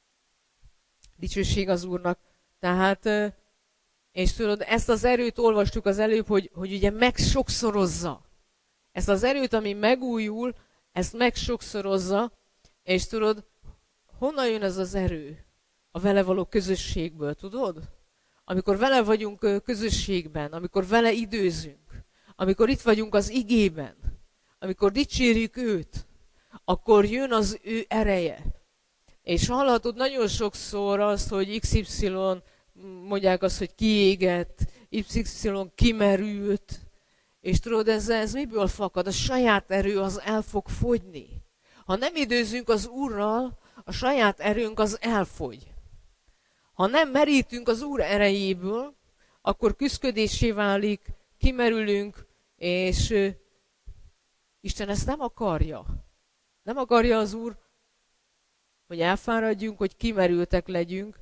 Dicsőség az Úrnak. Tehát, és tudod, ezt az erőt olvastuk az előbb, hogy, hogy ugye megsokszorozza. Ezt az erőt, ami megújul, ezt megsokszorozza, és tudod, honnan jön ez az erő? A vele való közösségből, tudod? Amikor vele vagyunk közösségben, amikor vele időzünk, amikor itt vagyunk az igében, amikor dicsérjük őt, akkor jön az ő ereje. És hallhatod nagyon sokszor azt, hogy iksz ipszilon, mondják azt, hogy kiégett, iksz ipszilon kimerült, és tudod, ez, ez miből fakad? A saját erő az el fog fogyni. Ha nem időzünk az Úrral, a saját erőnk az elfogy. Ha nem merítünk az Úr erejéből, akkor küszködésé válik, kimerülünk, és Isten ezt nem akarja. Nem akarja az Úr, hogy elfáradjunk, hogy kimerültek legyünk,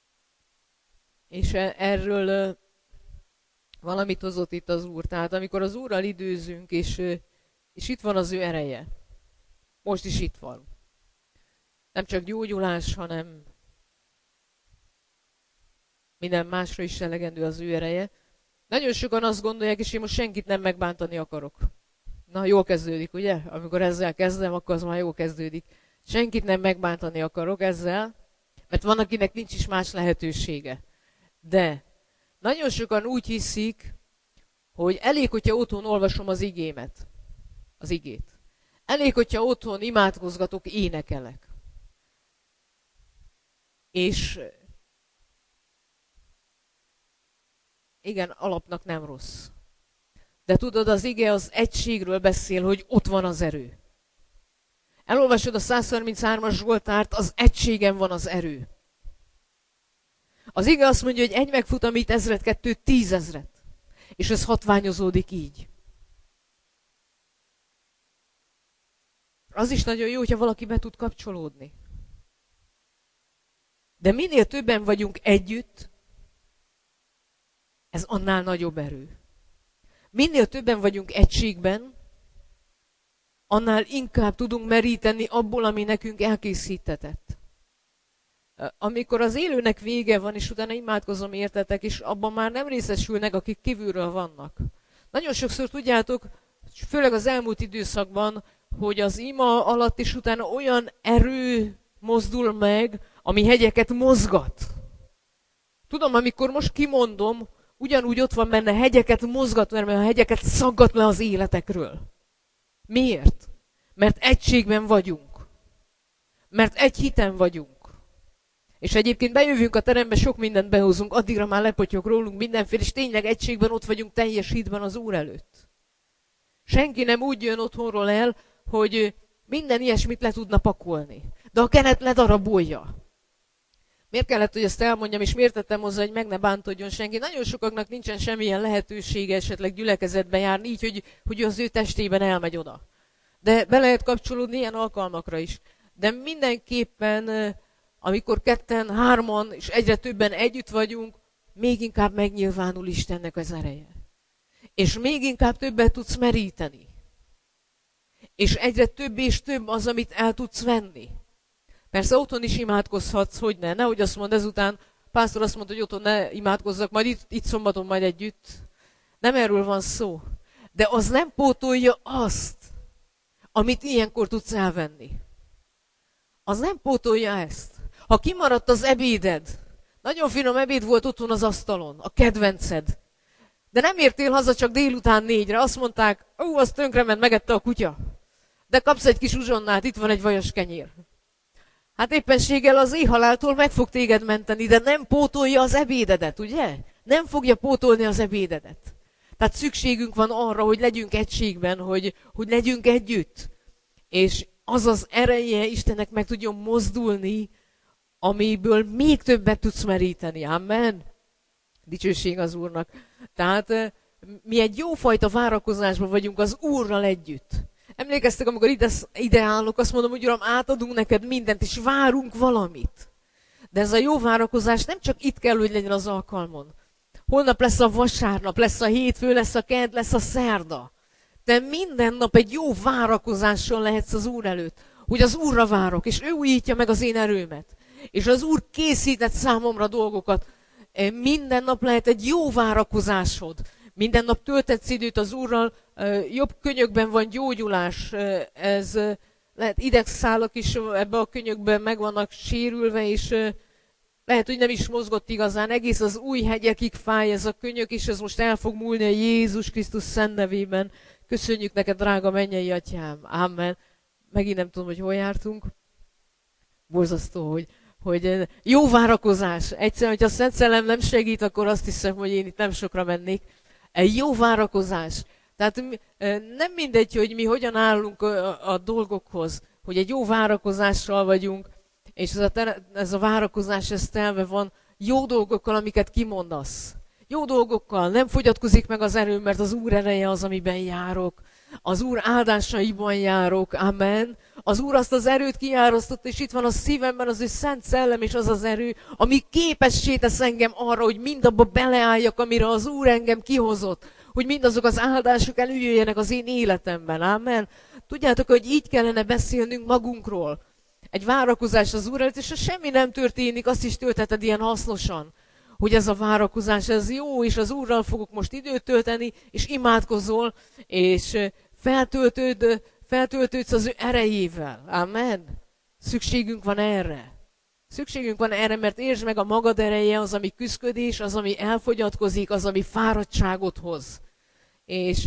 és erről valamit hozott itt az Úr. Tehát amikor az Úrral időzünk, és, és itt van az ő ereje, most is itt van. Nem csak gyógyulás, hanem minden másra is elegendő az ő ereje. Nagyon sokan azt gondolják, és én most senkit nem megbántani akarok. Na, jól kezdődik, ugye? Amikor ezzel kezdem, akkor az már jól kezdődik. Senkit nem megbántani akarok ezzel, mert van, akinek nincs is más lehetősége. De nagyon sokan úgy hiszik, hogy elég, hogyha otthon olvasom az igémet, az igét. Elég, hogyha otthon imádkozgatok, énekelek. És igen, alapnak nem rossz. De tudod, az ige az egységről beszél, hogy ott van az erő. Elolvasod a száz harmincháromas Zsoltárt, az egységen van az erő. Az ige azt mondja, hogy egy megfutamít ezret, kettő tízezret. És ez hatványozódik így. Az is nagyon jó, hogyha valaki be tud kapcsolódni. De minél többen vagyunk együtt, ez annál nagyobb erő. Minél többen vagyunk egységben, annál inkább tudunk meríteni abból, ami nekünk elkészítetett. Amikor az élőnek vége van, és utána imádkozom értetek, és abban már nem részesülnek, akik kívülről vannak. Nagyon sokszor tudjátok, főleg az elmúlt időszakban, hogy az ima alatt is utána olyan erő mozdul meg, ami hegyeket mozgat. Tudom, amikor most kimondom, ugyanúgy ott van benne, hegyeket mozgat, mert a hegyeket szaggat le az életekről. Miért? Mert egységben vagyunk. Mert egy hiten vagyunk. És egyébként bejövünk a terembe, sok mindent behozunk, addigra már lepotyog rólunk mindenféle, és tényleg egységben ott vagyunk teljes hitben az Úr előtt. Senki nem úgy jön otthonról el, hogy minden ilyesmit le tudna pakolni. De a kenet ledarabolja. Miért kellett, hogy ezt elmondjam, és miért tettem hozzá, hogy meg ne bántodjon senki? Nagyon sokaknak nincsen semmilyen lehetősége esetleg gyülekezetbe járni, így, hogy, hogy az ő testében elmegy oda. De be lehet kapcsolódni ilyen alkalmakra is. De mindenképpen, amikor ketten, hárman és egyre többen együtt vagyunk, még inkább megnyilvánul Istennek az ereje. És még inkább többet tudsz meríteni. És egyre több és több az, amit el tudsz venni. Persze otthon is imádkozhatsz, hogy ne. Nehogy azt mondd ezután, pásztor azt mondta, hogy otthon ne imádkozzak, majd itt, itt szombaton majd együtt. Nem erről van szó. De az nem pótolja azt, amit ilyenkor tudsz elvenni. Az nem pótolja ezt. Ha kimaradt az ebéded, nagyon finom ebéd volt otthon az asztalon, a kedvenced, de nem értél haza csak délután négyre, azt mondták, ó, az tönkrement, megette a kutya. De kapsz egy kis uzsonnát, itt van egy vajas kenyér. Hát éppenséggel az éhhaláltól meg fog téged menteni, de nem pótolja az ebédedet, ugye? Nem fogja pótolni az ebédedet. Tehát szükségünk van arra, hogy legyünk egységben, hogy, hogy legyünk együtt. És az az ereje Istennek meg tudjon mozdulni, amiből még többet tudsz meríteni. Amen. Dicsőség az Úrnak. Tehát mi egy jófajta várakozásban vagyunk az Úrral együtt. Emlékeztek, amikor ide, ide állok, azt mondom, hogy Uram, átadunk neked mindent, és várunk valamit. De ez a jó várakozás nem csak itt kell, hogy legyen az alkalmon. Holnap lesz a vasárnap, lesz a hétfő, lesz a kedd, lesz a szerda. De minden nap egy jó várakozással lehetsz az Úr előtt. Hogy az Úrra várok, és ő újítja meg az én erőmet. És az Úr készített számomra dolgokat. Minden nap lehet egy jó várakozásod. minden nap töltetsz időt az Úrral, jobb könyökben van gyógyulás, ez lehet idegszálak is ebbe a könyökben meg vannak sérülve, és lehet, hogy nem is mozgott igazán, egész az új hegyekig fáj ez a könyök, és ez most el fog múlni a Jézus Krisztus szent nevében. Köszönjük neked, drága mennyei atyám. Amen. Megint nem tudom, hogy hol jártunk. Borzasztó, hogy, hogy jó várakozás. Egyszerűen, hogyha a Szent Szellem nem segít, akkor azt hiszem, hogy én itt nem sokra mennék. Egy jó várakozás. Tehát nem mindegy, hogy mi hogyan állunk a, a dolgokhoz, hogy egy jó várakozással vagyunk, és ez a, ez a várakozás, ez telve van jó dolgokkal, amiket kimondasz. Jó dolgokkal, nem fogyatkozik meg az erőm, mert az Úr ereje az, amiben járok. Az Úr áldásaiban járok, amen. Az Úr azt az erőt kiárasztott, és itt van a szívemben az ő szent szellem, és az az erő, ami képessé tesz engem arra, hogy mindabba beleálljak, amire az Úr engem kihozott. Hogy mindazok az áldások előjöjjenek az én életemben, amen. Tudjátok, hogy így kellene beszélnünk magunkról. Egy várakozás az Úr előtt, és ha semmi nem történik, azt is töltheted ilyen hasznosan. Hogy ez a várakozás, ez jó, és az Úrral fogok most időt tölteni, és imádkozol, és feltöltőd, feltöltődsz az ő erejével. Amen. Szükségünk van erre. Szükségünk van erre, mert értsd meg, a magad ereje az, ami küszködés, az, ami elfogyatkozik, az, ami fáradtságot hoz. És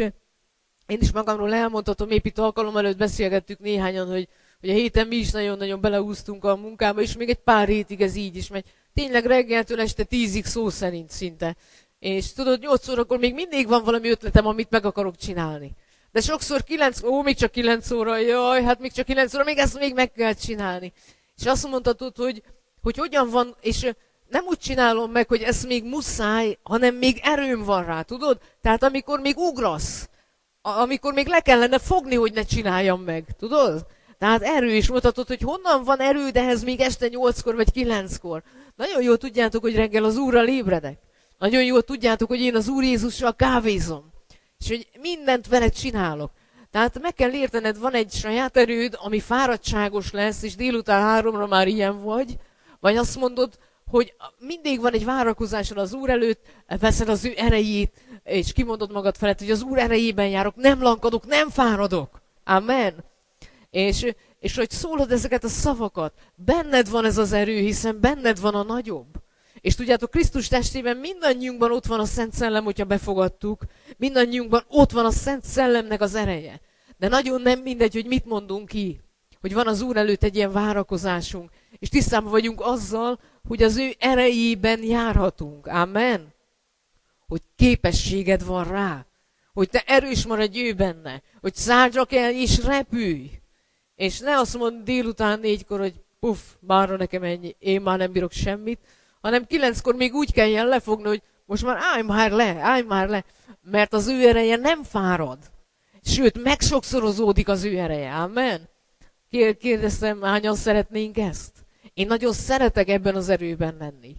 én is magamról elmondhatom, épp itt alkalom előtt beszélgettük néhányan, hogy, hogy a héten mi is nagyon-nagyon beleúsztunk a munkába, és még egy pár hétig ez így is megy. Tényleg reggeltől este tízig szó szerint szinte. És tudod, nyolc órakor még mindig van valami ötletem, amit meg akarok csinálni. De sokszor kilenc, ó, még csak kilenc óra, jaj, hát még csak kilenc óra, még ezt még meg kell csinálni. És azt mondhatod, hogy, hogy hogyan van, és nem úgy csinálom meg, hogy ez még muszáj, hanem még erőm van rá, tudod? Tehát amikor még ugrasz, amikor még le kellene fogni, hogy ne csináljam meg, tudod? Tehát erő is mutatod, hogy honnan van erő, de ehhez még este nyolckor vagy kilenckor. Nagyon jól tudjátok, hogy reggel az Úrral ébredek. Nagyon jól tudjátok, hogy én az Úr Jézussal kávézom. És hogy mindent veled csinálok. Tehát meg kell értened, van egy saját erőd, ami fáradtságos lesz, és délután háromra már ilyen vagy. Vagy azt mondod, hogy mindig van egy várakozásod az Úr előtt, veszed az ő erejét, és kimondod magad felett, hogy az Úr erejében járok, nem lankadok, nem fáradok. Amen. És, és hogy szólod ezeket a szavakat, benned van ez az erő, hiszen benned van a nagyobb. És tudjátok, Krisztus testében mindannyiunkban ott van a Szent Szellem, hogyha befogadtuk, mindannyiunkban ott van a Szent Szellemnek az ereje. De nagyon nem mindegy, hogy mit mondunk ki, hogy van az Úr előtt egy ilyen várakozásunk, és tisztában vagyunk azzal, hogy az ő erejében járhatunk. Amen. Hogy képességed van rá, hogy te erős maradj ő benne, hogy szállj el és repülj. És ne azt mondd délután négykor, hogy puff, bárra nekem ennyi, én már nem bírok semmit, hanem kilenckor még úgy kelljen lefogni, hogy most már állj már le, állj már le, mert az ő ereje nem fárad. Sőt, megsokszorozódik az ő ereje. Amen. Kérdeztem, hányan szeretnénk ezt? Én nagyon szeretek ebben az erőben lenni.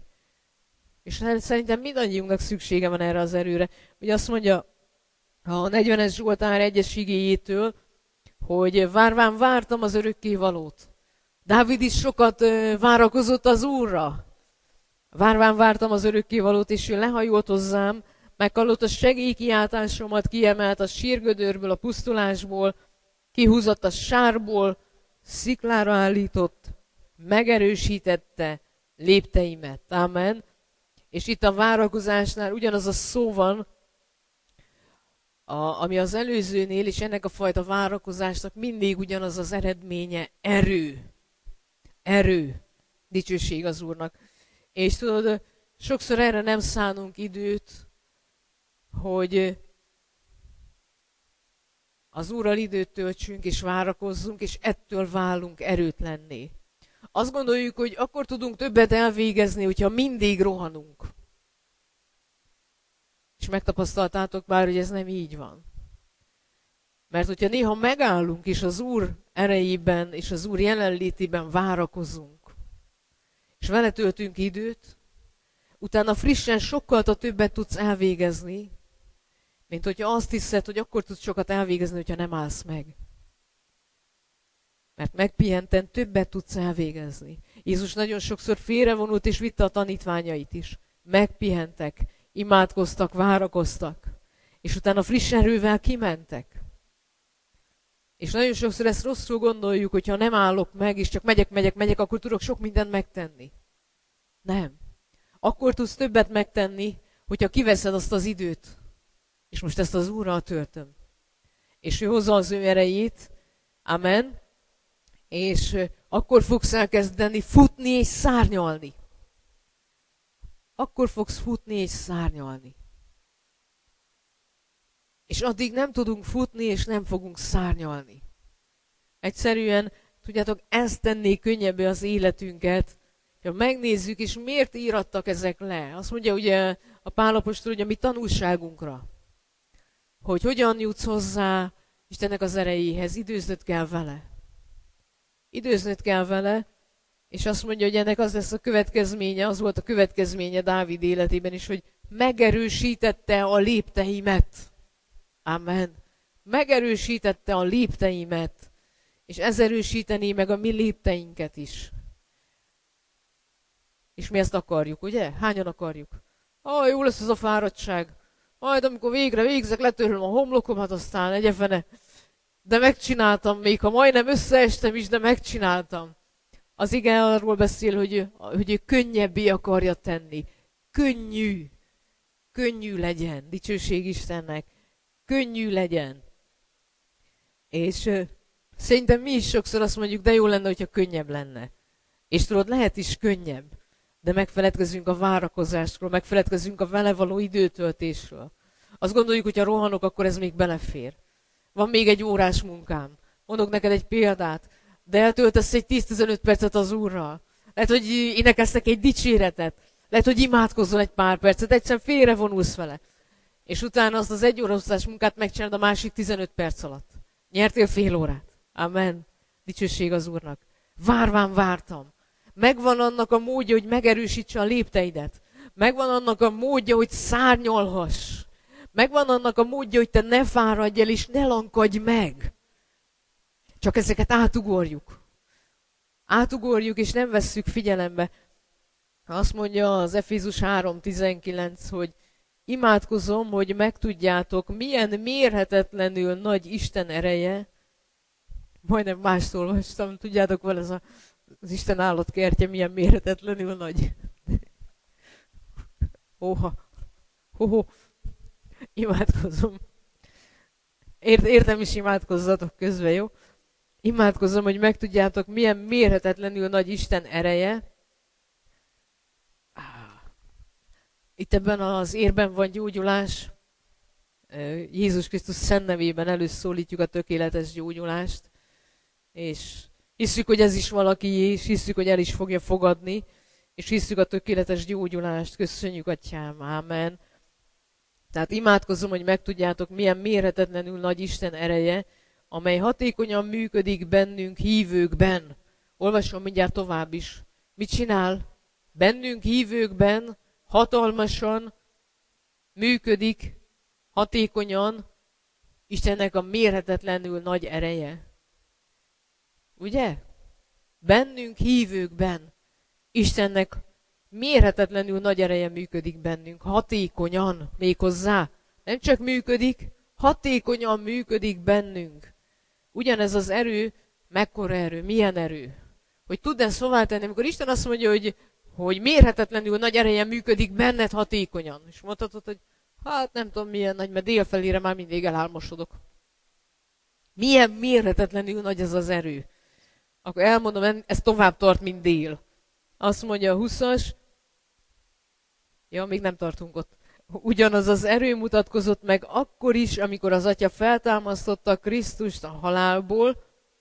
És szerintem mindannyiunknak szüksége van erre az erőre. Ugye azt mondja a negyvenes Zsoltár egyes igéjétől, hogy várván vártam az örökkévalót. Dávid is sokat várakozott az Úrra. Várván vártam az örökkévalót, és ő lehajolt hozzám, meghallott a segélykiáltásomat, kiemelt a sírgödörből, a pusztulásból, kihúzott a sárból, sziklára állított, megerősítette lépteimet. Amen. És itt a várakozásnál ugyanaz a szó van, a, ami az előzőnél, és ennek a fajta várakozásnak mindig ugyanaz az eredménye, erő. Erő. Dicsőség az Úrnak. És tudod, sokszor erre nem szánunk időt, hogy az Úrral időt töltsünk, és várakozzunk, és ettől válunk erőtlenné. Azt gondoljuk, hogy akkor tudunk többet elvégezni, hogyha mindig rohanunk. És megtapasztaltátok már, hogy ez nem így van. Mert hogyha néha megállunk, és az Úr erejében, és az Úr jelenlétében várakozunk, és vele töltünk időt, utána frissen sokkal többet tudsz elvégezni, mint hogyha azt hiszed, hogy akkor tudsz sokat elvégezni, hogyha nem állsz meg. Mert megpihenten többet tudsz elvégezni. Jézus nagyon sokszor félrevonult, és vitte a tanítványait is. Megpihentek, imádkoztak, várakoztak. és utána friss erővel kimentek. És nagyon sokszor ezt rosszul gondoljuk, hogyha nem állok meg, és csak megyek, megyek, megyek, akkor tudok sok mindent megtenni. Nem. Akkor tudsz többet megtenni, hogyha kiveszed azt az időt. És most ezt az Úrral töltöm. És ő hozza az ő erejét. Amen. És akkor fogsz elkezdeni futni és szárnyalni. Akkor fogsz futni és szárnyalni. És addig nem tudunk futni, és nem fogunk szárnyalni. Egyszerűen, tudjátok, ezt tenné könnyebbé az életünket, ha megnézzük, és miért írattak ezek le. Azt mondja ugye a Pál apostol, hogy a mi tanulságunkra, hogy hogyan jutsz hozzá Istennek az erejéhez, időznöd kell vele. Időznöd kell vele, és azt mondja, hogy ennek az lesz a következménye, az volt a következménye Dávid életében is, hogy megerősítette a lépteimet. Amen. Megerősítette a lépteimet, és ez erősítené meg a mi lépteinket is. És mi ezt akarjuk, ugye? Hányan akarjuk? Ah, jó lesz ez a fáradtság. Majd amikor végre végzek, letörlöm a homlokomat, aztán egyefene. De megcsináltam, még ha majdnem összeestem is, de megcsináltam. Az ige arról beszél, hogy, hogy ő könnyebbé akarja tenni. Könnyű. Könnyű legyen. Dicsőség Istennek. Könnyű legyen. És uh, szerintem mi is sokszor azt mondjuk, de jó lenne, hogyha könnyebb lenne. És tudod, lehet is könnyebb. De megfeledkezünk a várakozásról, megfeledkezünk a vele való időtöltésről. Azt gondoljuk, hogy ha rohanok, akkor ez még belefér. Van még egy órás munkám. Mondok neked egy példát. De eltöltesz egy tíz-tizenöt percet az Úrral. Lehet, hogy énekeztek egy dicséretet. Lehet, hogy imádkozzon egy pár percet. Egyszerűen félrevonulsz vele. És utána azt az egy órás munkát megcsinálod a másik tizenöt perc alatt. Nyertél fél órát. Amen. Dicsőség az Úrnak. Várván vártam. Megvan annak a módja, hogy megerősítse a lépteidet. Megvan annak a módja, hogy szárnyalhass. Megvan annak a módja, hogy te ne fáradj el, és ne lankadj meg. Csak ezeket átugorjuk. Átugorjuk, és nem vesszük figyelembe. Azt mondja az Efézus három tizenkilenc, hogy imádkozom, hogy megtudjátok, milyen mérhetetlenül nagy Isten ereje. Majdnem mást olvastam, tudjátok, van ez a, az Isten állatkertje, milyen mérhetetlenül nagy. Óha. Hoho. Imádkozom. Ért, értem is imádkozzatok közben, jó? Imádkozom, hogy megtudjátok, milyen mérhetetlenül nagy Isten ereje. Itt ebben az érben van gyógyulás. Jézus Krisztus szent nevében előszólítjuk a tökéletes gyógyulást. És hiszük, hogy ez is valakié, és hiszük, hogy el is fogja fogadni. És hiszük a tökéletes gyógyulást. Köszönjük, Atyám. Ámen. Tehát imádkozom, hogy megtudjátok, milyen mérhetetlenül nagy Isten ereje, amely hatékonyan működik bennünk hívőkben. Olvasom mindjárt tovább is. Mit csinál? Bennünk hívőkben hatalmasan működik, hatékonyan Istennek a mérhetetlenül nagy ereje. Ugye? Bennünk hívőkben Istennek mérhetetlenül nagy ereje működik bennünk, hatékonyan méghozzá. Nem csak működik, hatékonyan működik bennünk. Ugyanez az erő, mekkora erő, milyen erő? Hogy tud ezt hová tenni, amikor Isten azt mondja, hogy, hogy mérhetetlenül nagy ereje működik benned hatékonyan. És mondhatod, hogy hát nem tudom milyen nagy, mert délfelére már mindig elálmosodok. Milyen mérhetetlenül nagy ez az erő? Akkor elmondom, ez tovább tart, mint dél. Azt mondja a huszas, ja, még nem tartunk ott. Ugyanaz az erő mutatkozott meg akkor is, amikor az Atya feltámasztotta Krisztust a halálból,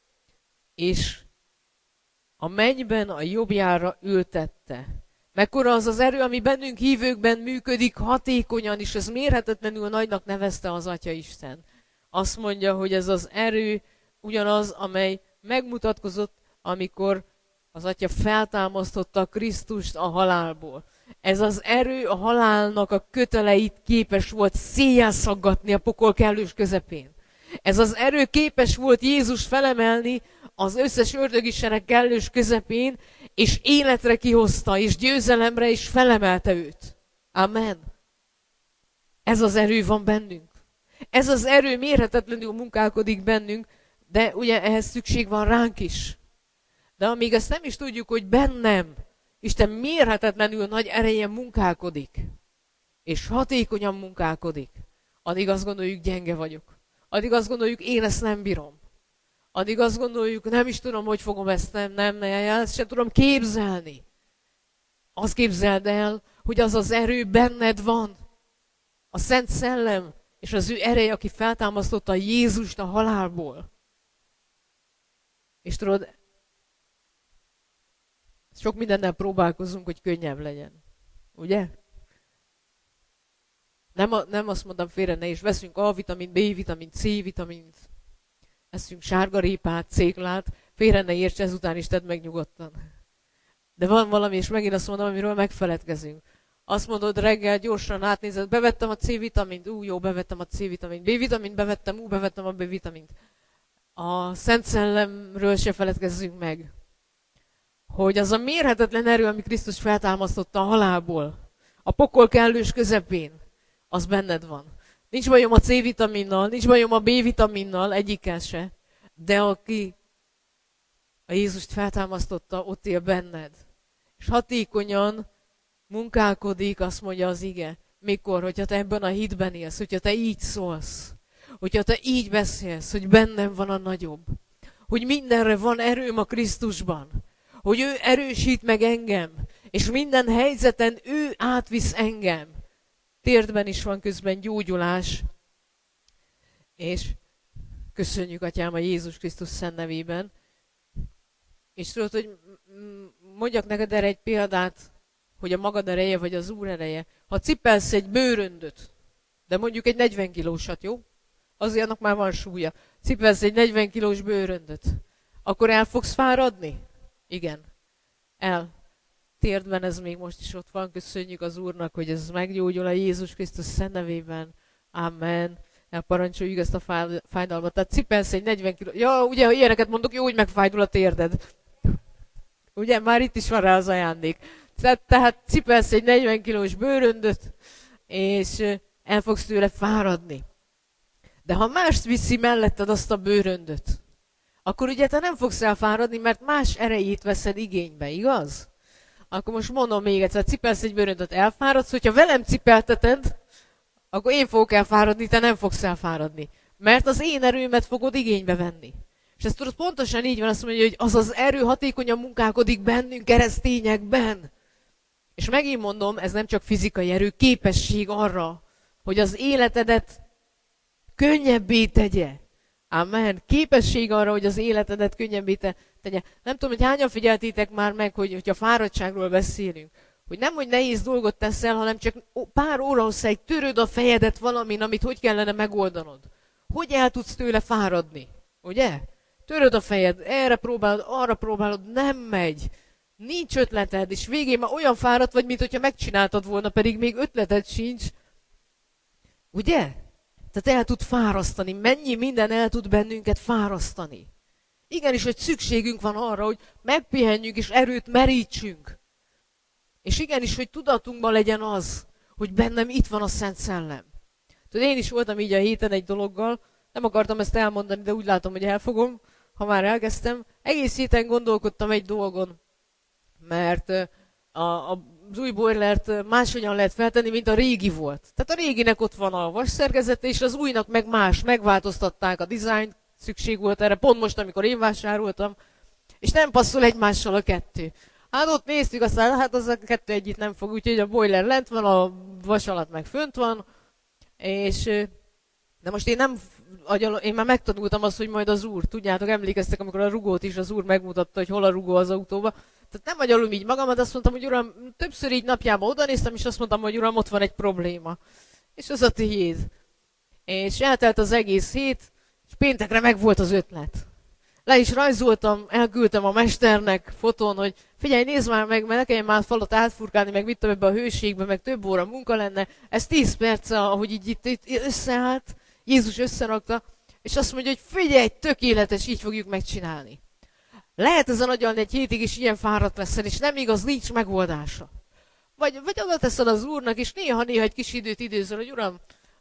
és a mennyben a jobbjára ültette. Mekkora az az erő, ami bennünk hívőkben működik hatékonyan, és ez mérhetetlenül nagynak nevezte az Atya Isten. Azt mondja, hogy ez az erő ugyanaz, amely megmutatkozott, amikor az Atya feltámasztotta Krisztust a halálból. Ez az erő a halálnak a köteleit képes volt széjjel szaggatni a pokol kellős közepén. Ez az erő képes volt Jézus felemelni az összes ördögi sereg kellős közepén, és életre kihozta, és győzelemre is felemelte őt. Amen. Ez az erő van bennünk. Ez az erő mérhetetlenül munkálkodik bennünk, de ugye ehhez szükség van ránk is. De amíg ezt nem is tudjuk, hogy bennem Isten mérhetetlenül nagy ereje munkálkodik, és hatékonyan munkálkodik, addig azt gondoljuk, gyenge vagyok. Addig azt gondoljuk, én ezt nem bírom. Addig azt gondoljuk, nem is tudom, hogy fogom ezt, nem, nem, nem, ezt sem tudom képzelni. Azt képzeld el, hogy az az erő benned van. A Szent Szellem, és az ő ereje, aki feltámasztotta Jézust a halálból. És tudod, sok mindennel próbálkozunk, hogy könnyebb legyen. Ugye? Nem, a, nem azt mondom félre, ne is veszünk A-vitamint, B-vitamint, C-vitamint, eszünk sárgarépát, céklát, félre ne érts, ezután is tedd meg nyugodtan. De van valami, és megint azt mondom, amiről megfeledkezünk. Azt mondod reggel, gyorsan átnézed, bevettem a C-vitamint, ú, jó, bevettem a C-vitamint, B-vitamint bevettem, ú, bevettem a B-vitamint. A Szent Szellemről se feledkezzünk meg, hogy az a mérhetetlen erő, ami Krisztus feltámasztotta a halálból, a pokol kellős közepén, az benned van. Nincs bajom a C-vitaminnal, nincs bajom a B-vitaminnal, egyikkel se, de aki a Jézust feltámasztotta, ott él benned. És hatékonyan munkálkodik, azt mondja az ige. Mikor? Hogyha te ebben a hitben élsz, hogyha te így szólsz, hogyha te így beszélsz, hogy bennem van a nagyobb, hogy mindenre van erőm a Krisztusban, hogy ő erősít meg engem, és minden helyzeten ő átvisz engem. Térdben is van közben gyógyulás, és köszönjük, Atyám, a Jézus Krisztus szent nevében. És tudod, hogy mondjak neked erre egy példát, hogy a magad ereje, vagy az Úr ereje. Ha cipelsz egy bőröndöt, de mondjuk egy negyven kilósat, jó? Azért annak már van súlya. Cipelsz egy negyven kilós bőröndöt, akkor el fogsz fáradni? Igen. El. Térdben ez még most is ott van. Köszönjük az Úrnak, hogy ez meggyógyul a Jézus Krisztus szent nevében. Amen. Elparancsoljuk ezt a fájdalmat. Tehát cipelsz egy negyven kiló. Ja, ugye, ha ilyeneket mondok, jó, hogy megfájdul a térded. Ugye, már itt is van rá az ajándék. Tehát cipelsz egy negyven kilós bőröndöt, és el fogsz tőle fáradni. De ha más viszi melletted azt a bőröndöt, akkor ugye te nem fogsz elfáradni, mert más erejét veszed igénybe, igaz? Akkor most mondom még egyszer, cipelsz egy bőröndöt, elfáradsz, hogyha velem cipelteted, akkor én fogok elfáradni, te nem fogsz elfáradni. Mert az én erőmet fogod igénybe venni. És ezt tudod, pontosan így van, azt mondja, hogy az az erő hatékonyan munkálkodik bennünk, keresztényekben. És megint mondom, ez nem csak fizikai erő, képesség arra, hogy az életedet könnyebbé tegye. Amen. Képesség arra, hogy az életedet könnyebbé tegye. Nem tudom, hogy hányan figyeltétek már meg, hogy, hogy a fáradtságról beszélünk. Hogy nem, hogy nehéz dolgot teszel, hanem csak pár óra hosszáig töröd a fejedet valamin, amit hogy kellene megoldanod. Hogy el tudsz tőle fáradni? Ugye? Töröd a fejed, erre próbálod, arra próbálod, nem megy. Nincs ötleted, és végén már olyan fáradt vagy, mint hogyha megcsináltad volna, pedig még ötleted sincs. Ugye? Tehát el tud fárasztani. Mennyi minden el tud bennünket fárasztani. Igenis, hogy szükségünk van arra, hogy megpihenjünk és erőt merítsünk. És igenis, hogy tudatunkban legyen az, hogy bennem itt van a Szent Szellem. Tudod, én is voltam így a héten egy dologgal, nem akartam ezt elmondani, de úgy látom, hogy elfogom, ha már elkezdtem. Egész héten gondolkodtam egy dolgon, mert a, a, az új boilert máshogyan lehet feltenni, mint a régi volt. Tehát a réginek ott van a vasszerkezete, és az újnak meg más, megváltoztatták a dizájnt, szükség volt erre, pont most, amikor én vásároltam, és nem passzol egymással a kettő. Hát ott néztük, aztán hát az a kettő együtt nem fog, úgyhogy a boiler lent van, a vas alatt meg fönt van, és de most én nem, én már megtanultam azt, hogy majd az Úr, tudjátok, emlékeztek, amikor a rugót is az Úr megmutatta, hogy hol a rugó az autóba. Tehát nem agyalom így magamat, azt mondtam, hogy Uram, többször így napjában oda néztem, és azt mondtam, hogy Uram, ott van egy probléma. És az a tiéd. És eltelt az egész hét, és péntekre meg volt az ötlet. Le is rajzoltam, elküldtem a mesternek fotón, hogy figyelj, nézd már meg, mert ne kelljen már falat átfurkálni, meg vittem ebbe a hőségbe, meg több óra munka lenne. Ez tíz perc, ahogy így itt, itt összeállt, Jézus összerakta, és azt mondja, hogy figyelj, tökéletes, így fogjuk megcsinálni. Lehet ezen agyalni egy hétig, és ilyen fáradt leszel, és nem igaz, nincs megoldása. Vagy, vagy oda teszed az Úrnak, és néha-néha egy kis időt időzöl, hogy Uram,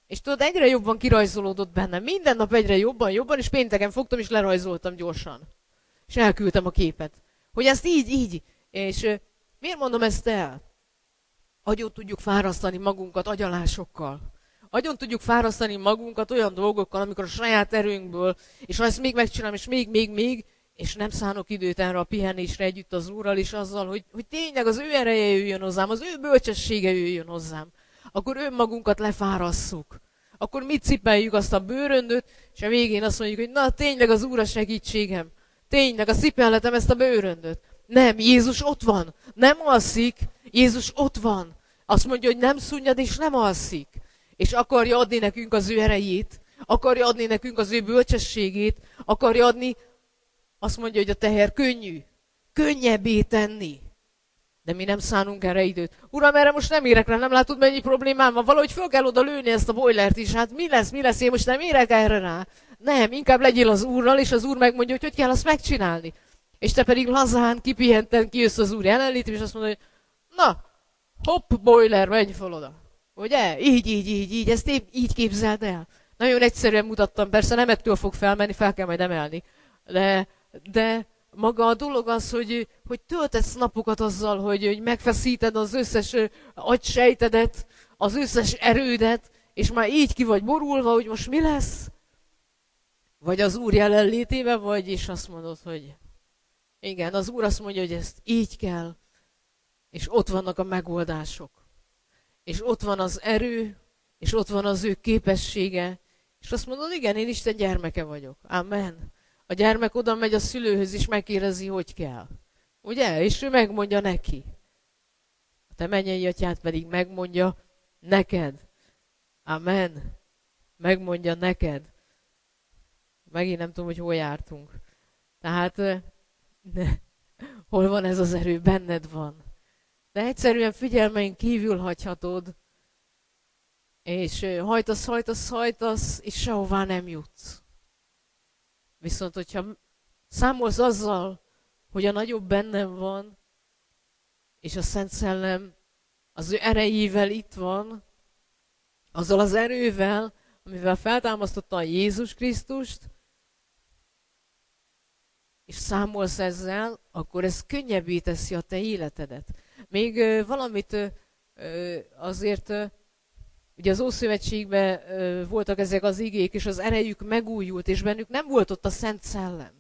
És tudod, egyre jobban kirajzolódott bennem. Minden nap egyre jobban, jobban, és pénteken fogtam, és lerajzoltam gyorsan. És elküldtem a képet. Hogy ezt így, így. És euh, miért mondom ezt el? Agyon tudjuk fárasztani magunkat agyalásokkal. Agyon tudjuk fárasztani magunkat olyan dolgokkal, amikor a saját erőnkből, és ha ezt még megcsinálom, és még, még, még, és nem szánok időt erre a pihenésre együtt az Úrral, és azzal, hogy, hogy tényleg az ő ereje jöjjön hozzám, az ő bölcsessége jöjjön hozzám. Akkor önmagunkat lefárasszuk. Akkor mit cipeljük azt a bőröndöt, és a végén azt mondjuk, hogy na tényleg az Úr a segítségem. Tényleg a cipelhetem ezt a bőröndöt. Nem, Jézus ott van. Nem alszik, Jézus ott van. Azt mondja, hogy nem szunnyad és nem alszik. És akarja adni nekünk az ő erejét, akarja adni nekünk az ő bölcsességét, akarja adni, azt mondja, hogy a teher könnyű, könnyebbé tenni. De mi nem szánunk erre időt. Uram, erre most nem érek rá, nem látod, mennyi problémám van? Valahogy föl kell oda lőni ezt a boilert is. Hát mi lesz, mi lesz, én most nem érek erre rá. Nem, inkább legyél az Úrral, és az Úr megmondja, hogy hogy kell azt megcsinálni. És te pedig lazán, kipihenten kijössz az Úr jelenlétében, és azt mondod, hogy na, hopp, boiler, menj fel oda. Ugye? Így, így, így, így, ezt épp így képzeld el. Nagyon egyszerűen mutattam, persze nem ettől fog felmenni, fel kell majd emelni. De, de maga a dolog az, hogy, hogy töltesz napokat azzal, hogy, hogy megfeszíted az összes agysejtedet, az összes erődet, és már így ki vagy borulva, hogy most mi lesz? Vagy az Úr jelenlétében vagy, és azt mondod, hogy igen, az Úr azt mondja, hogy ezt így kell, és ott vannak a megoldások. És ott van az erő, és ott van az ő képessége, és azt mondod, igen, én Isten gyermeke vagyok. Amen. A gyermek oda megy a szülőhöz, és megkérdezi, hogy kell. Ugye? És ő megmondja neki. A te mennyei atyád pedig megmondja neked. Amen. Megmondja neked. Megint nem tudom, hogy hol jártunk. Tehát, ne, hol van ez az erő? Benned van. De egyszerűen figyelmein kívül hagyhatod, és hajtasz, hajtasz, hajtasz, és sehová nem jutsz. Viszont, hogyha számolsz azzal, hogy a nagyobb bennem van, és a Szent Szellem az ő erejével itt van, azzal az erővel, amivel feltámasztotta a Jézus Krisztust, és számolsz ezzel, akkor ez könnyebbé teszi a te életedet. Még ö, valamit ö, ö, azért, ö, ugye az Ószövetségben ö, voltak ezek az igék, és az erejük megújult, és bennük nem volt ott a Szent Szellem.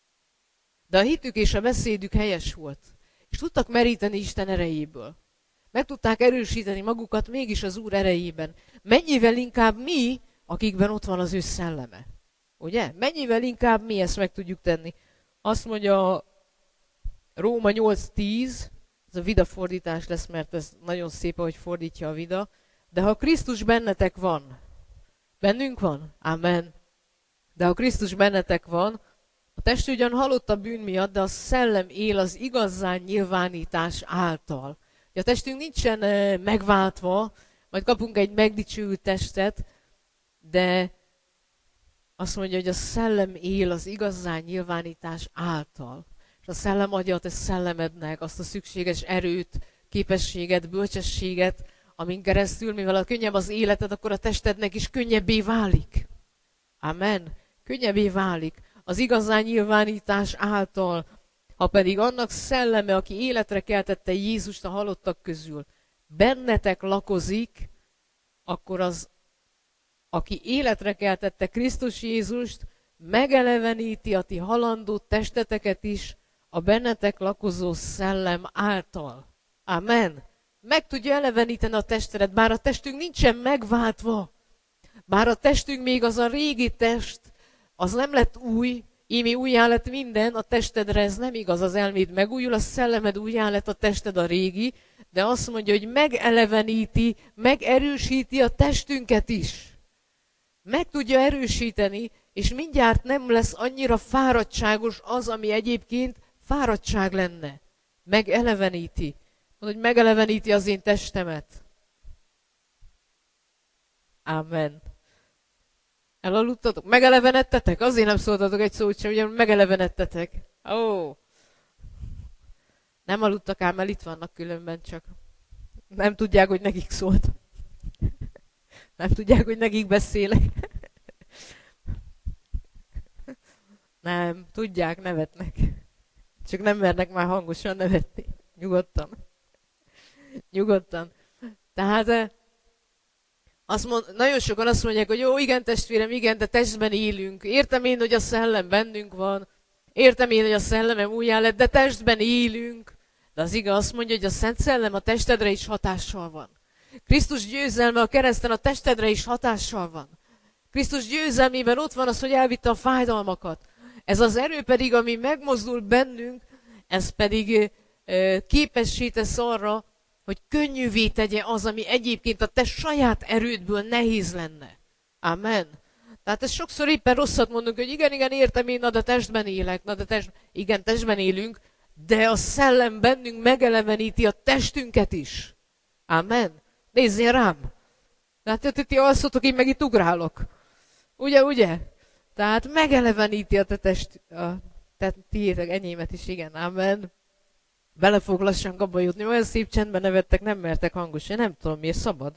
De a hitük és a beszédük helyes volt. És tudtak meríteni Isten erejéből. Meg tudták erősíteni magukat mégis az Úr erejében. Mennyivel inkább mi, akikben ott van az ő szelleme. Ugye? Mennyivel inkább mi ezt meg tudjuk tenni. Azt mondja Róma nyolc tíz, ez a Vida fordítás lesz, mert ez nagyon szép, ahogy fordítja a Vida. De ha Krisztus bennetek van, bennünk van? Amen. De ha Krisztus bennetek van, a test ugyan halott a bűn miatt, de a szellem él az igazán nyilvánítás által. A testünk nincsen megváltva, majd kapunk egy megdicsőült testet, de azt mondja, hogy a szellem él az igazán nyilvánítás által. És a szellem adja a te szellemednek azt a szükséges erőt, képességet, bölcsességet, amin keresztül, mivel a könnyebb az életed, akkor a testednek is könnyebbé válik. Amen. Könnyebbé válik. Az igazán nyilvánítás által, ha pedig annak szelleme, aki életre keltette Jézust a halottak közül, bennetek lakozik, akkor az, aki életre keltette Krisztus Jézust, megeleveníti a ti halandó testeteket is a bennetek lakozó szellem által. Amen. Meg tudja eleveníteni a testedet, bár a testünk nincsen megváltva, bár a testünk még az a régi test, az nem lett új, ími újjá lett minden, a testedre ez nem igaz, az elméd megújul, a szellemed újjá lett, a tested a régi, de azt mondja, hogy megeleveníti, megerősíti a testünket is. Meg tudja erősíteni, és mindjárt nem lesz annyira fáradtságos az, ami egyébként fáradtság lenne. Megeleveníti. Mondod, hogy megeleveníti az én testemet. Amen. Elaludtatok? Megelevenedtetek? Azért nem szóltatok egy szót sem, ugye megelevenedtetek. Ó. Oh. Nem aludtak ám, mert itt vannak különben csak. Nem tudják, hogy nekik szólt. Nem tudják, hogy nekik beszélek. Nem, tudják, nevetnek. Csak nem mernek már hangosan nevetni. Nyugodtan. Nyugodtan. Tehát azt mond, nagyon sokan azt mondják, hogy jó, igen testvérem, igen, de testben élünk. Értem én, hogy a szellem bennünk van. Értem én, hogy a szellemem újjá lett, de testben élünk. De az igaz azt mondja, hogy a Szent Szellem a testedre is hatással van. Krisztus győzelme a kereszten a testedre is hatással van. Krisztus győzelmében ott van az, hogy elvitte a fájdalmakat. Ez az erő pedig, ami megmozdul bennünk, ez pedig e, képessé tesz arra, hogy könnyűvé tegye az, ami egyébként a te saját erődből nehéz lenne. Amen. Tehát ez sokszor éppen rosszat mondunk, hogy igen, igen, értem én, na de testben élek, na de test... igen, testben élünk, de a szellem bennünk megeleveníti a testünket is. Amen. Nézzél rám. Tehát ti, ti alszotok, én meg itt ugrálok. Ugye, ugye? Tehát megeleveníti a te test, a te tiétek, enyémet is, igen. Amen. Bele fog lassan abba jutni. Olyan szép csendben nevettek, nem mertek hangosan. Nem tudom, miért szabad.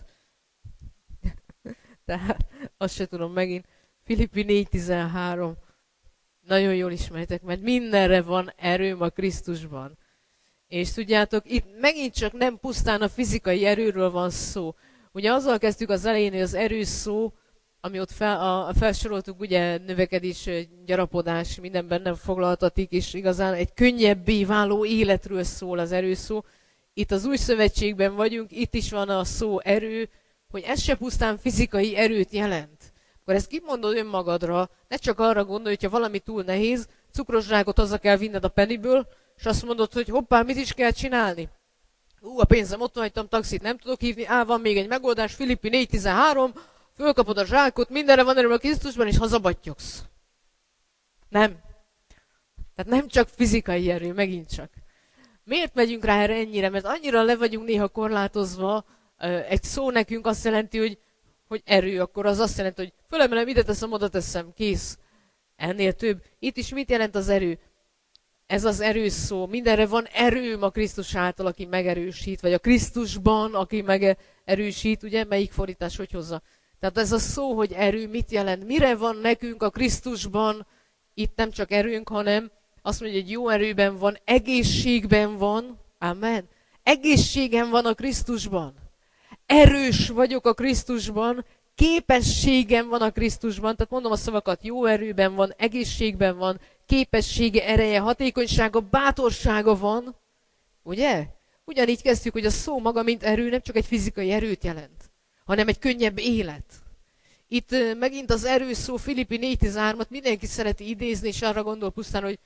Tehát azt se tudom megint. Filippi négy tizenhárom. Nagyon jól ismertek, mert mindenre van erőm a Krisztusban. És tudjátok, itt megint csak nem pusztán a fizikai erőről van szó. Ugye azzal kezdtük az elején, hogy az erő szó, ami ott fel, a, a felsoroltuk, ugye növekedés, gyarapodás, minden bennem foglaltatik, és igazán egy könnyebbé váló életről szól az erőszó. Itt az új szövetségben vagyunk, itt is van a szó erő, hogy ez se pusztán fizikai erőt jelent. Akkor ezt kimondod önmagadra, ne csak arra gondolj, hogyha valami túl nehéz, cukros zsákot haza kell vinned a Pennyből, és azt mondod, hogy hoppá, mit is kell csinálni? Ú, a pénzem, ott hagytam, taxit nem tudok hívni, á, van még egy megoldás, Filippi négy tizenhárom, fölkapod a zsákot, mindenre van erről a Krisztusban, és hazabattyogsz. Nem. Tehát nem csak fizikai erő, megint csak. Miért megyünk rá erre ennyire? Mert annyira le vagyunk néha korlátozva, egy szó nekünk azt jelenti, hogy, hogy erő, akkor az azt jelenti, hogy fölemelem, ide teszem, oda teszem, kész. Ennél több. Itt is mit jelent az erő? Ez az erős szó. Mindenre van erőm a Krisztus által, aki megerősít, vagy a Krisztusban, aki megerősít, ugye? Melyik fordítás hogy hozza? Tehát ez a szó, hogy erő mit jelent? Mire van nekünk a Krisztusban? Itt nem csak erőnk, hanem azt mondja, hogy jó erőben van, egészségben van. Amen. Egészségem van a Krisztusban. Erős vagyok a Krisztusban, képességem van a Krisztusban, tehát mondom a szavakat, jó erőben van, egészségben van, képessége, ereje, hatékonysága, bátorsága van. Ugye? Ugyanígy kezdjük, hogy a szó maga, mint erő, nem csak egy fizikai erőt jelent, hanem egy könnyebb élet. Itt megint az erő szó, Filippi négy tizenhárom-at mindenki szereti idézni, és arra gondol pusztán, hogy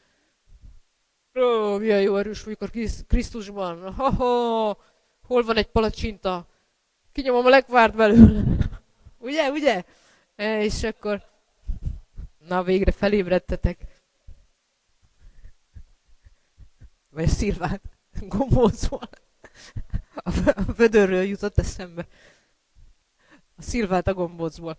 ó, milyen jó erős vagyok a Krisztusban, ha-ha, hol van egy palacsinta, kinyomom a lekvárt belőle. Ugye, ugye? E, és akkor, na végre felébredtetek. Vagy a Szilvát gombócból. A vödörről jutott eszembe. A Szilvát a gombócból.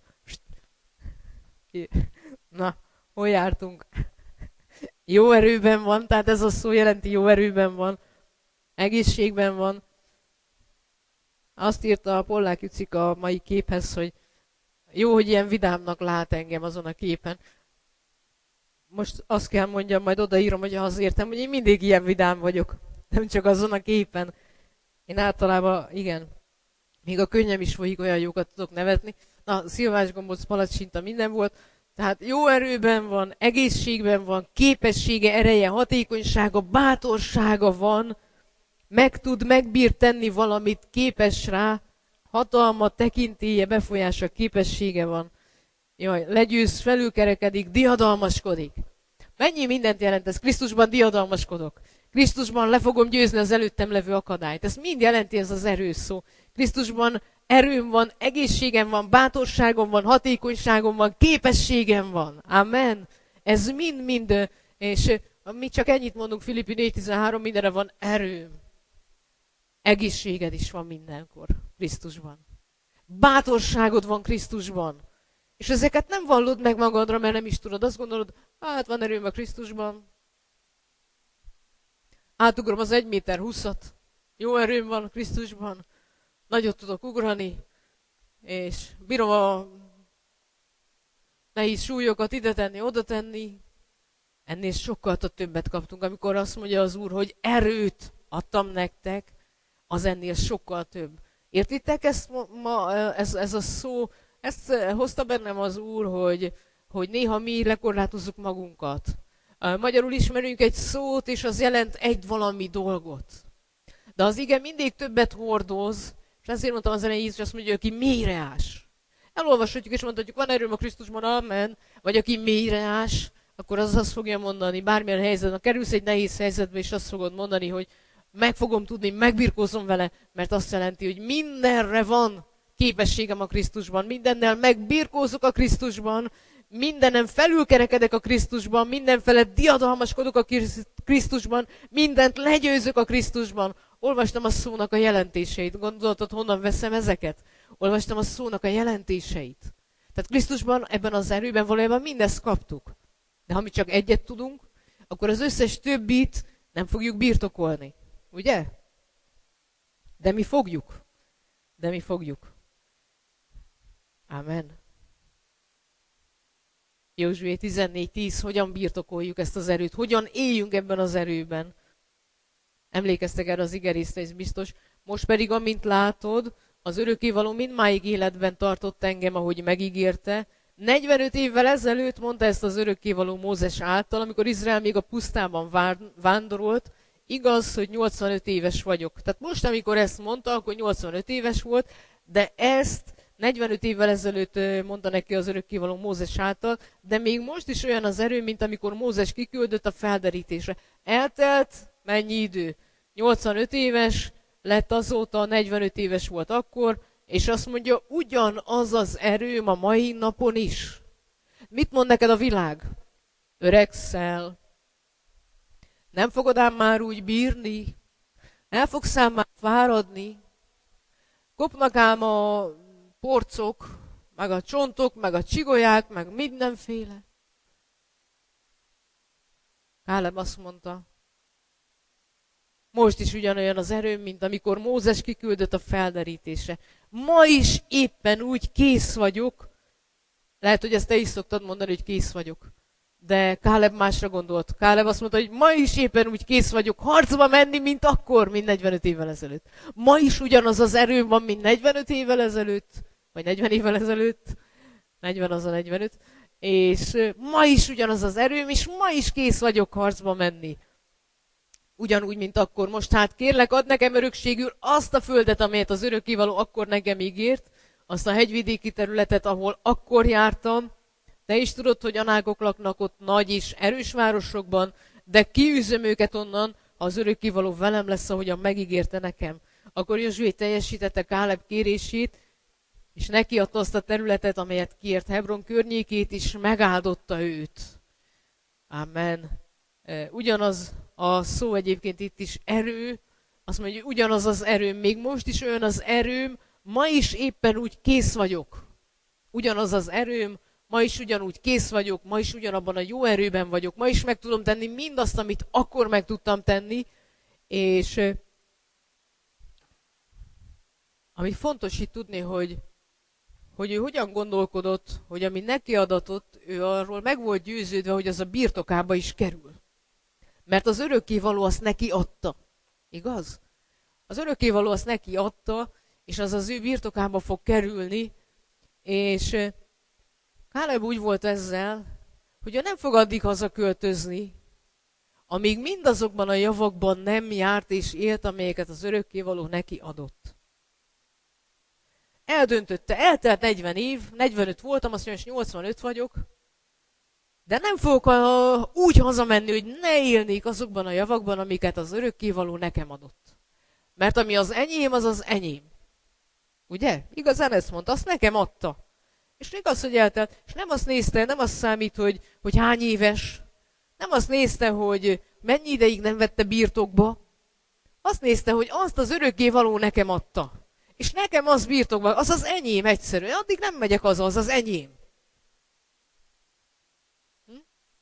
Na, hol jártunk? Jó erőben van, tehát ez a szó jelenti jó erőben van. Egészségben van. Azt írta a Pollák Jucika a mai képhez, hogy jó, hogy ilyen vidámnak lát engem azon a képen. Most azt kell mondjam, majd odaírom, hogy az értem, hogy én mindig ilyen vidám vagyok. Nem csak azon a képen. Én általában, igen, még a könnyem is folyik, olyan jókat tudok nevetni. Na, szilvás gombóc, palacsinta, minden volt. Tehát jó erőben van, egészségben van, képessége, ereje, hatékonysága, bátorsága van, meg tud, megbír tenni valamit, képes rá, hatalma, tekintélye, befolyása, képessége van. Jaj, legyőz, felülkerekedik, diadalmaskodik. Mennyi mindent jelent ez? Krisztusban diadalmaskodok. Krisztusban le fogom győzni az előttem levő akadályt. Ez mind jelenti ez az erős szó. Krisztusban erőm van, egészségem van, bátorságom van, hatékonyságom van, képességem van. Amen. Ez mind-mind, és mi csak ennyit mondunk, Filippi négy tizenhárom, mindenre van erőm. Egészséged is van mindenkor Krisztusban. Bátorságod van Krisztusban. És ezeket nem vallod meg magadra, mert nem is tudod. Azt gondolod, hát van erőm a Krisztusban. Átugrom az egy méter húszat. Jó erőm van Krisztusban. Nagyot tudok ugrani. és bírom a nehéz súlyokat ide tenni, oda tenni, ennél sokkal többet kaptunk. Amikor azt mondja az Úr, hogy erőt adtam nektek, az ennél sokkal több. Értitek ezt ma, ez, ez a szó, ezt hozta bennem az Úr, hogy, hogy néha mi lekorlátozzuk magunkat. Magyarul ismerünk egy szót, és az jelent egy valami dolgot. De az ige mindig többet hordoz, és ezért mondtam az elején, Jézus azt mondja, aki mélyre ás. Elolvashatjuk, és mondhatjuk, van erőm a Krisztusban, amen, vagy aki mélyre ás, akkor az azt fogja mondani, bármilyen helyzetben, kerülsz egy nehéz helyzetbe, és azt fogod mondani, hogy meg fogom tudni, megbirkózom vele, mert azt jelenti, hogy mindenre van képességem a Krisztusban, mindennel megbirkózok a Krisztusban, mindenem felülkerekedek a Krisztusban, mindenfele diadalmaskodok a Krisztusban, mindent legyőzök a Krisztusban. Olvastam a szónak a jelentéseit. Gondoltad, honnan veszem ezeket? Olvastam a szónak a jelentéseit. Tehát Krisztusban, ebben az erőben valójában mindezt kaptuk. De ha mi csak egyet tudunk, akkor az összes többit nem fogjuk birtokolni. Ugye? De mi fogjuk. De mi fogjuk. Amen. Józsué tizennégy tíz, hogyan birtokoljuk ezt az erőt, hogyan éljünk ebben az erőben. Emlékeztek erre az igerészre, ez biztos. Most pedig, amint látod, az örökkévaló mindmáig életben tartott engem, ahogy megígérte. negyvenöt évvel ezelőtt mondta ezt az örökkévaló Mózes által, amikor Izrael még a pusztában vándorolt. Igaz, hogy nyolcvanöt éves vagyok. Tehát most, amikor ezt mondta, akkor nyolcvanöt éves volt, de ezt negyvenöt évvel ezelőtt mondta neki az örökkévaló Mózes által, de még most is olyan az erő, mint amikor Mózes kiküldött a felderítésre. Eltelt mennyi idő? nyolcvanöt éves, lett azóta, negyvenöt éves volt akkor, és azt mondja, ugyanaz az erőm a mai napon is. Mit mond neked a világ? Öregszel, nem fogod ám már úgy bírni, el fogsz ám már fáradni, kopnak ám a porcok, meg a csontok, meg a csigolyák, meg mindenféle. Káleb azt mondta, most is ugyanolyan az erőm, mint amikor Mózes kiküldött a felderítésre. Ma is éppen úgy kész vagyok. Lehet, hogy ezt te is szoktad mondani, hogy kész vagyok. De Káleb másra gondolt. Káleb azt mondta, hogy ma is éppen úgy kész vagyok harcba menni, mint akkor, mint negyvenöt évvel ezelőtt. Ma is ugyanaz az erőm van, mint negyvenöt évvel ezelőtt, vagy negyven évvel ezelőtt. negyven az a negyvenöt. És ma is ugyanaz az erőm, és ma is kész vagyok harcba menni. Ugyanúgy, mint akkor. Most hát kérlek, add nekem örökségül azt a földet, amelyet az örökkévaló akkor nekem ígért, azt a hegyvidéki területet, ahol akkor jártam. Te is tudod, hogy anákok laknak ott nagy és erős városokban, de kiűzöm őket onnan, ha az örökkévaló velem lesz, ahogyan megígérte nekem. Akkor Józsué teljesítette Káleb kérését, és neki adta azt a területet, amelyet kiért Hebron környékét, és megáldotta őt. Amen. Ugyanaz a szó egyébként itt is erő, azt mondja, hogy ugyanaz az erőm, még most is olyan az erőm, ma is éppen úgy kész vagyok. Ugyanaz az erőm, ma is ugyanúgy kész vagyok, ma is ugyanabban a jó erőben vagyok, ma is meg tudom tenni mindazt, amit akkor meg tudtam tenni, és ami fontos itt tudni, hogy, hogy ő hogyan gondolkodott, hogy ami neki adatott, ő arról meg volt győződve, hogy az a birtokába is kerül. Mert az örökkévaló azt neki adta. Igaz? Az örökkévaló azt neki adta, és az az ő birtokába fog kerülni, és Káleb úgy volt ezzel, hogy ő nem fog addig hazaköltözni, amíg mindazokban a javakban nem járt és élt, amelyeket az örökkévaló neki adott. Eldöntötte, eltelt negyven év, negyvenöt voltam, azt mondja, nyolcvanöt vagyok, de nem fogok a, úgy hazamenni, hogy ne élnék azokban a javakban, amiket az örökkévaló nekem adott. Mert ami az enyém, az az enyém. Ugye? Igazán ezt mondta, azt nekem adta. És igaz, hogy eltelt. És nem azt nézte, nem azt számít, hogy, hogy hány éves. Nem azt nézte, hogy mennyi ideig nem vette birtokba. Azt nézte, hogy azt az örökkévaló nekem adta. És nekem az birtokba, az az enyém egyszerűen. Addig nem megyek haza, az az enyém. Hm?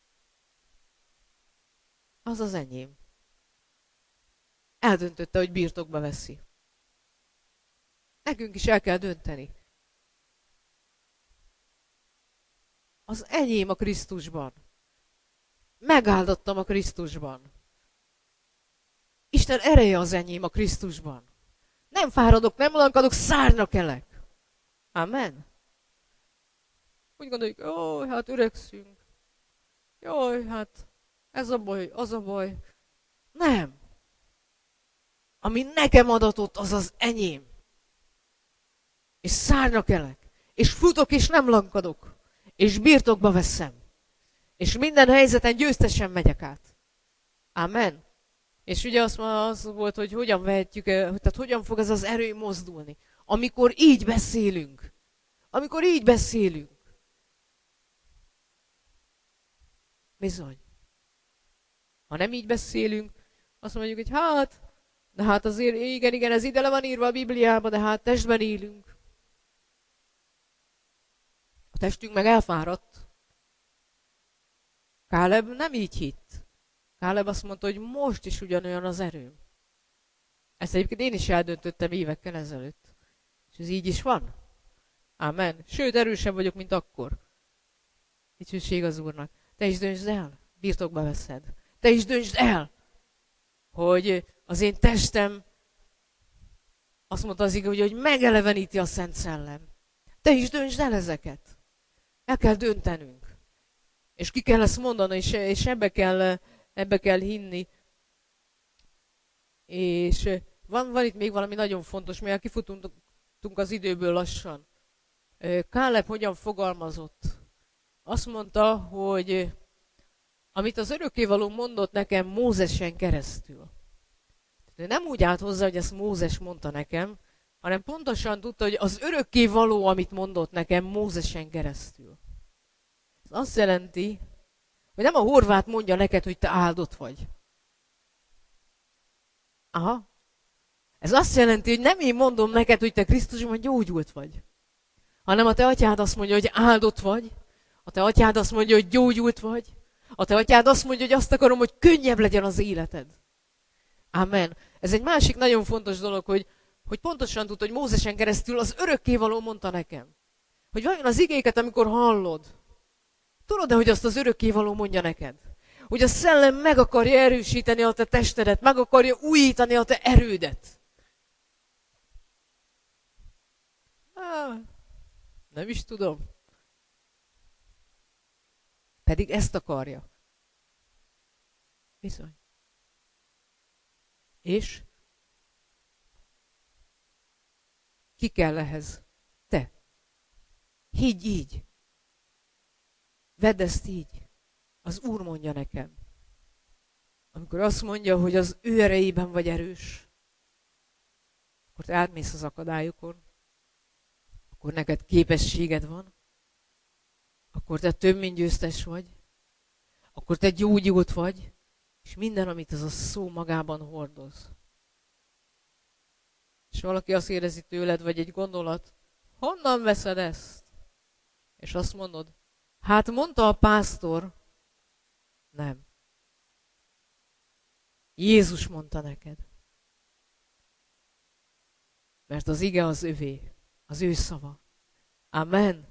Az az enyém. Eldöntötte, hogy birtokba veszi. Nekünk is el kell dönteni. Az enyém a Krisztusban. Megáldottam a Krisztusban. Isten ereje az enyém a Krisztusban. Nem fáradok, nem lankadok, szárnyra kelek. Amen. Úgy gondoljuk, jó, hát öregszünk. Jaj, hát ez a baj, az a baj. Nem. Ami nekem adatott, az az enyém. És szárnyra kelek. És futok, és nem lankadok. És birtokba veszem. És minden helyzeten győztesen megyek át. Amen. És ugye azt az volt, hogy hogyan vehetjük, tehát hogyan fog ez az erő mozdulni. Amikor így beszélünk. Amikor így beszélünk. Bizony. Ha nem így beszélünk, azt mondjuk, hogy hát, de hát azért igen, igen, ez ide le van írva a Bibliába, de hát testben élünk. A testünk meg elfáradt. Káleb nem így hitt. Káleb azt mondta, hogy most is ugyanolyan az erőm. Ezt egyébként én is eldöntöttem évekkel ezelőtt. És ez így is van. Amen. Sőt, erősebb vagyok, mint akkor. Dicsőség az Úrnak. Te is döntsd el, birtokba veszed. Te is döntsd el, hogy az én testem, azt mondta az igaz, hogy megeleveníti a Szent Szellem. Te is döntsd el ezeket. El kell döntenünk. És ki kell ezt mondani, és, és ebbe, kell, ebbe kell hinni. És van, van itt még valami nagyon fontos, mivel kifutunk az időből lassan. Káleb hogyan fogalmazott? Azt mondta, hogy amit az örökkévaló mondott nekem Mózesen keresztül. Nem úgy állt hozzá, hogy ezt Mózes mondta nekem, hanem pontosan tudta, hogy az örökkévaló, amit mondott nekem Mózesen keresztül. Ez azt jelenti, hogy nem a horvát mondja neked, hogy te áldott vagy. Aha. Ez azt jelenti, hogy nem én mondom neked, hogy te Krisztusban gyógyult vagy. Hanem a te atyád azt mondja, hogy áldott vagy. A te atyád azt mondja, hogy gyógyult vagy. A te atyád azt mondja, hogy azt akarom, hogy könnyebb legyen az életed. Amen. Ez egy másik nagyon fontos dolog, hogy, hogy pontosan tud, hogy Mózesen keresztül az örökkévaló mondta nekem. Hogy vajon az igéket, amikor hallod, tudod-e, hogy azt az örökkévaló mondja neked? Hogy a szellem meg akarja erősíteni a te testedet, meg akarja újítani a te erődet. Á, nem is tudom. Pedig ezt akarja. Bizony. És ki kell ehhez? Te. Higgy így. Vedd ezt így. Az Úr mondja nekem. Amikor azt mondja, hogy az ő erejében vagy erős, akkor te átmész az akadályokon, akkor neked képességed van, akkor te több mint győztes vagy, akkor te gyógyult vagy, és minden, amit ez a szó magában hordoz. És valaki azt érezi tőled, vagy egy gondolat, honnan veszed ezt? És azt mondod, hát mondta a pásztor, nem. Jézus mondta neked. Mert az ige az övé, az ő szava. Amen.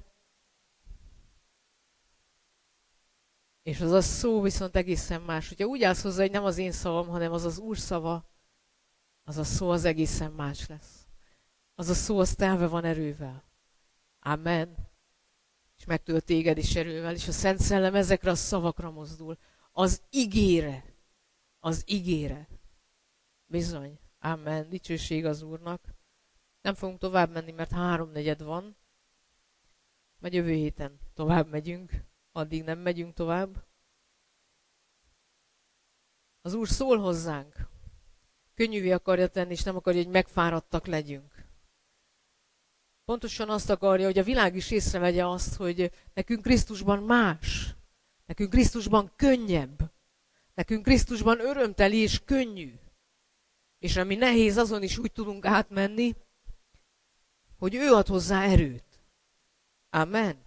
És az a szó viszont egészen más. Hogyha úgy állsz hozzá, hogy nem az én szavam, hanem az az Úr szava, az a szó az egészen más lesz. Az a szó az telve van erővel. Amen. És megtölt téged is erővel, és a Szent Szellem ezekre a szavakra mozdul. Az igére. Az igére. Bizony. Amen. Dicsőség az Úrnak. Nem fogunk tovább menni, mert háromnegyed van. Majd jövő héten tovább megyünk. Addig nem megyünk tovább. Az Úr szól hozzánk. Könnyűvé akarja tenni, és nem akarja, hogy megfáradtak legyünk. Pontosan azt akarja, hogy a világ is észrevegye azt, hogy nekünk Krisztusban más. Nekünk Krisztusban könnyebb. Nekünk Krisztusban örömteli és könnyű. És ami nehéz, azon is úgy tudunk átmenni, hogy ő ad hozzá erőt. Amen.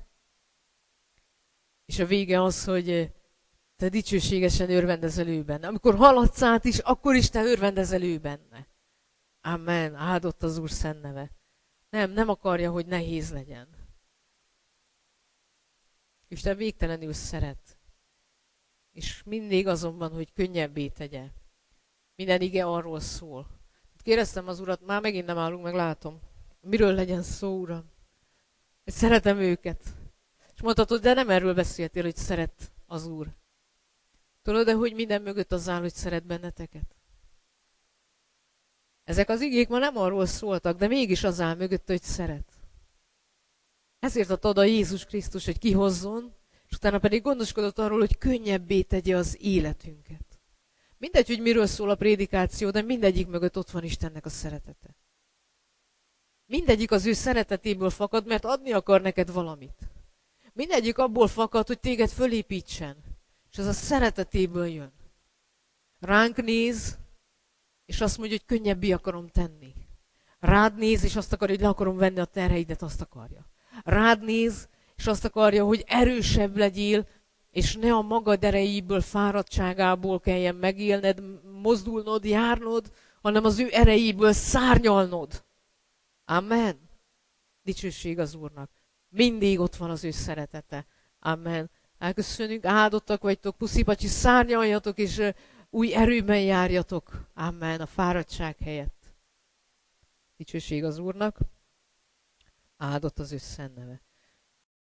És a vége az, hogy te dicsőségesen örvendezel ő benne. Amikor haladsz át is, akkor is te örvendezel ő benne. Amen. Áldott az Úr szent neve. Nem, nem akarja, hogy nehéz legyen. Isten végtelenül szeret. És mindig azonban, hogy könnyebbé tegye. Minden ige arról szól. Kérdeztem az Urat, már megint nem állunk, meg látom. Miről legyen szó, Uram? Hogy szeretem őket. És mondhatod, de nem erről beszéltél, hogy szeret az Úr. Tudod, de hogy minden mögött az áll, hogy szeret benneteket? Ezek az igék ma nem arról szóltak, de mégis az áll mögött, hogy szeret. Ezért adta oda Jézus Krisztus, hogy kihozzon, és utána pedig gondoskodott arról, hogy könnyebbé tegye az életünket. Mindegy, hogy miről szól a prédikáció, de mindegyik mögött ott van Istennek a szeretete. Mindegyik az ő szeretetéből fakad, mert adni akar neked valamit. Mindegyik abból fakad, hogy téged fölépítsen, és ez a szeretetéből jön. Ránk néz, és azt mondja, hogy könnyebbé akarom tenni. Rád néz, és azt akarja, hogy le akarom venni a terheidet, azt akarja. Rád néz, és azt akarja, hogy erősebb legyél, és ne a magad erejéből, fáradtságából kelljen megélned, mozdulnod, járnod, hanem az ő erejéből szárnyalnod. Amen. Dicsőség az Úrnak. Mindig ott van az ő szeretete. Amen. Elköszönünk, áldottak vagytok, puszipacsi, szárnyaljatok, és új erőben járjatok. Amen. A fáradtság helyett. Dicsőség az Úrnak. Áldott az ő szent neve.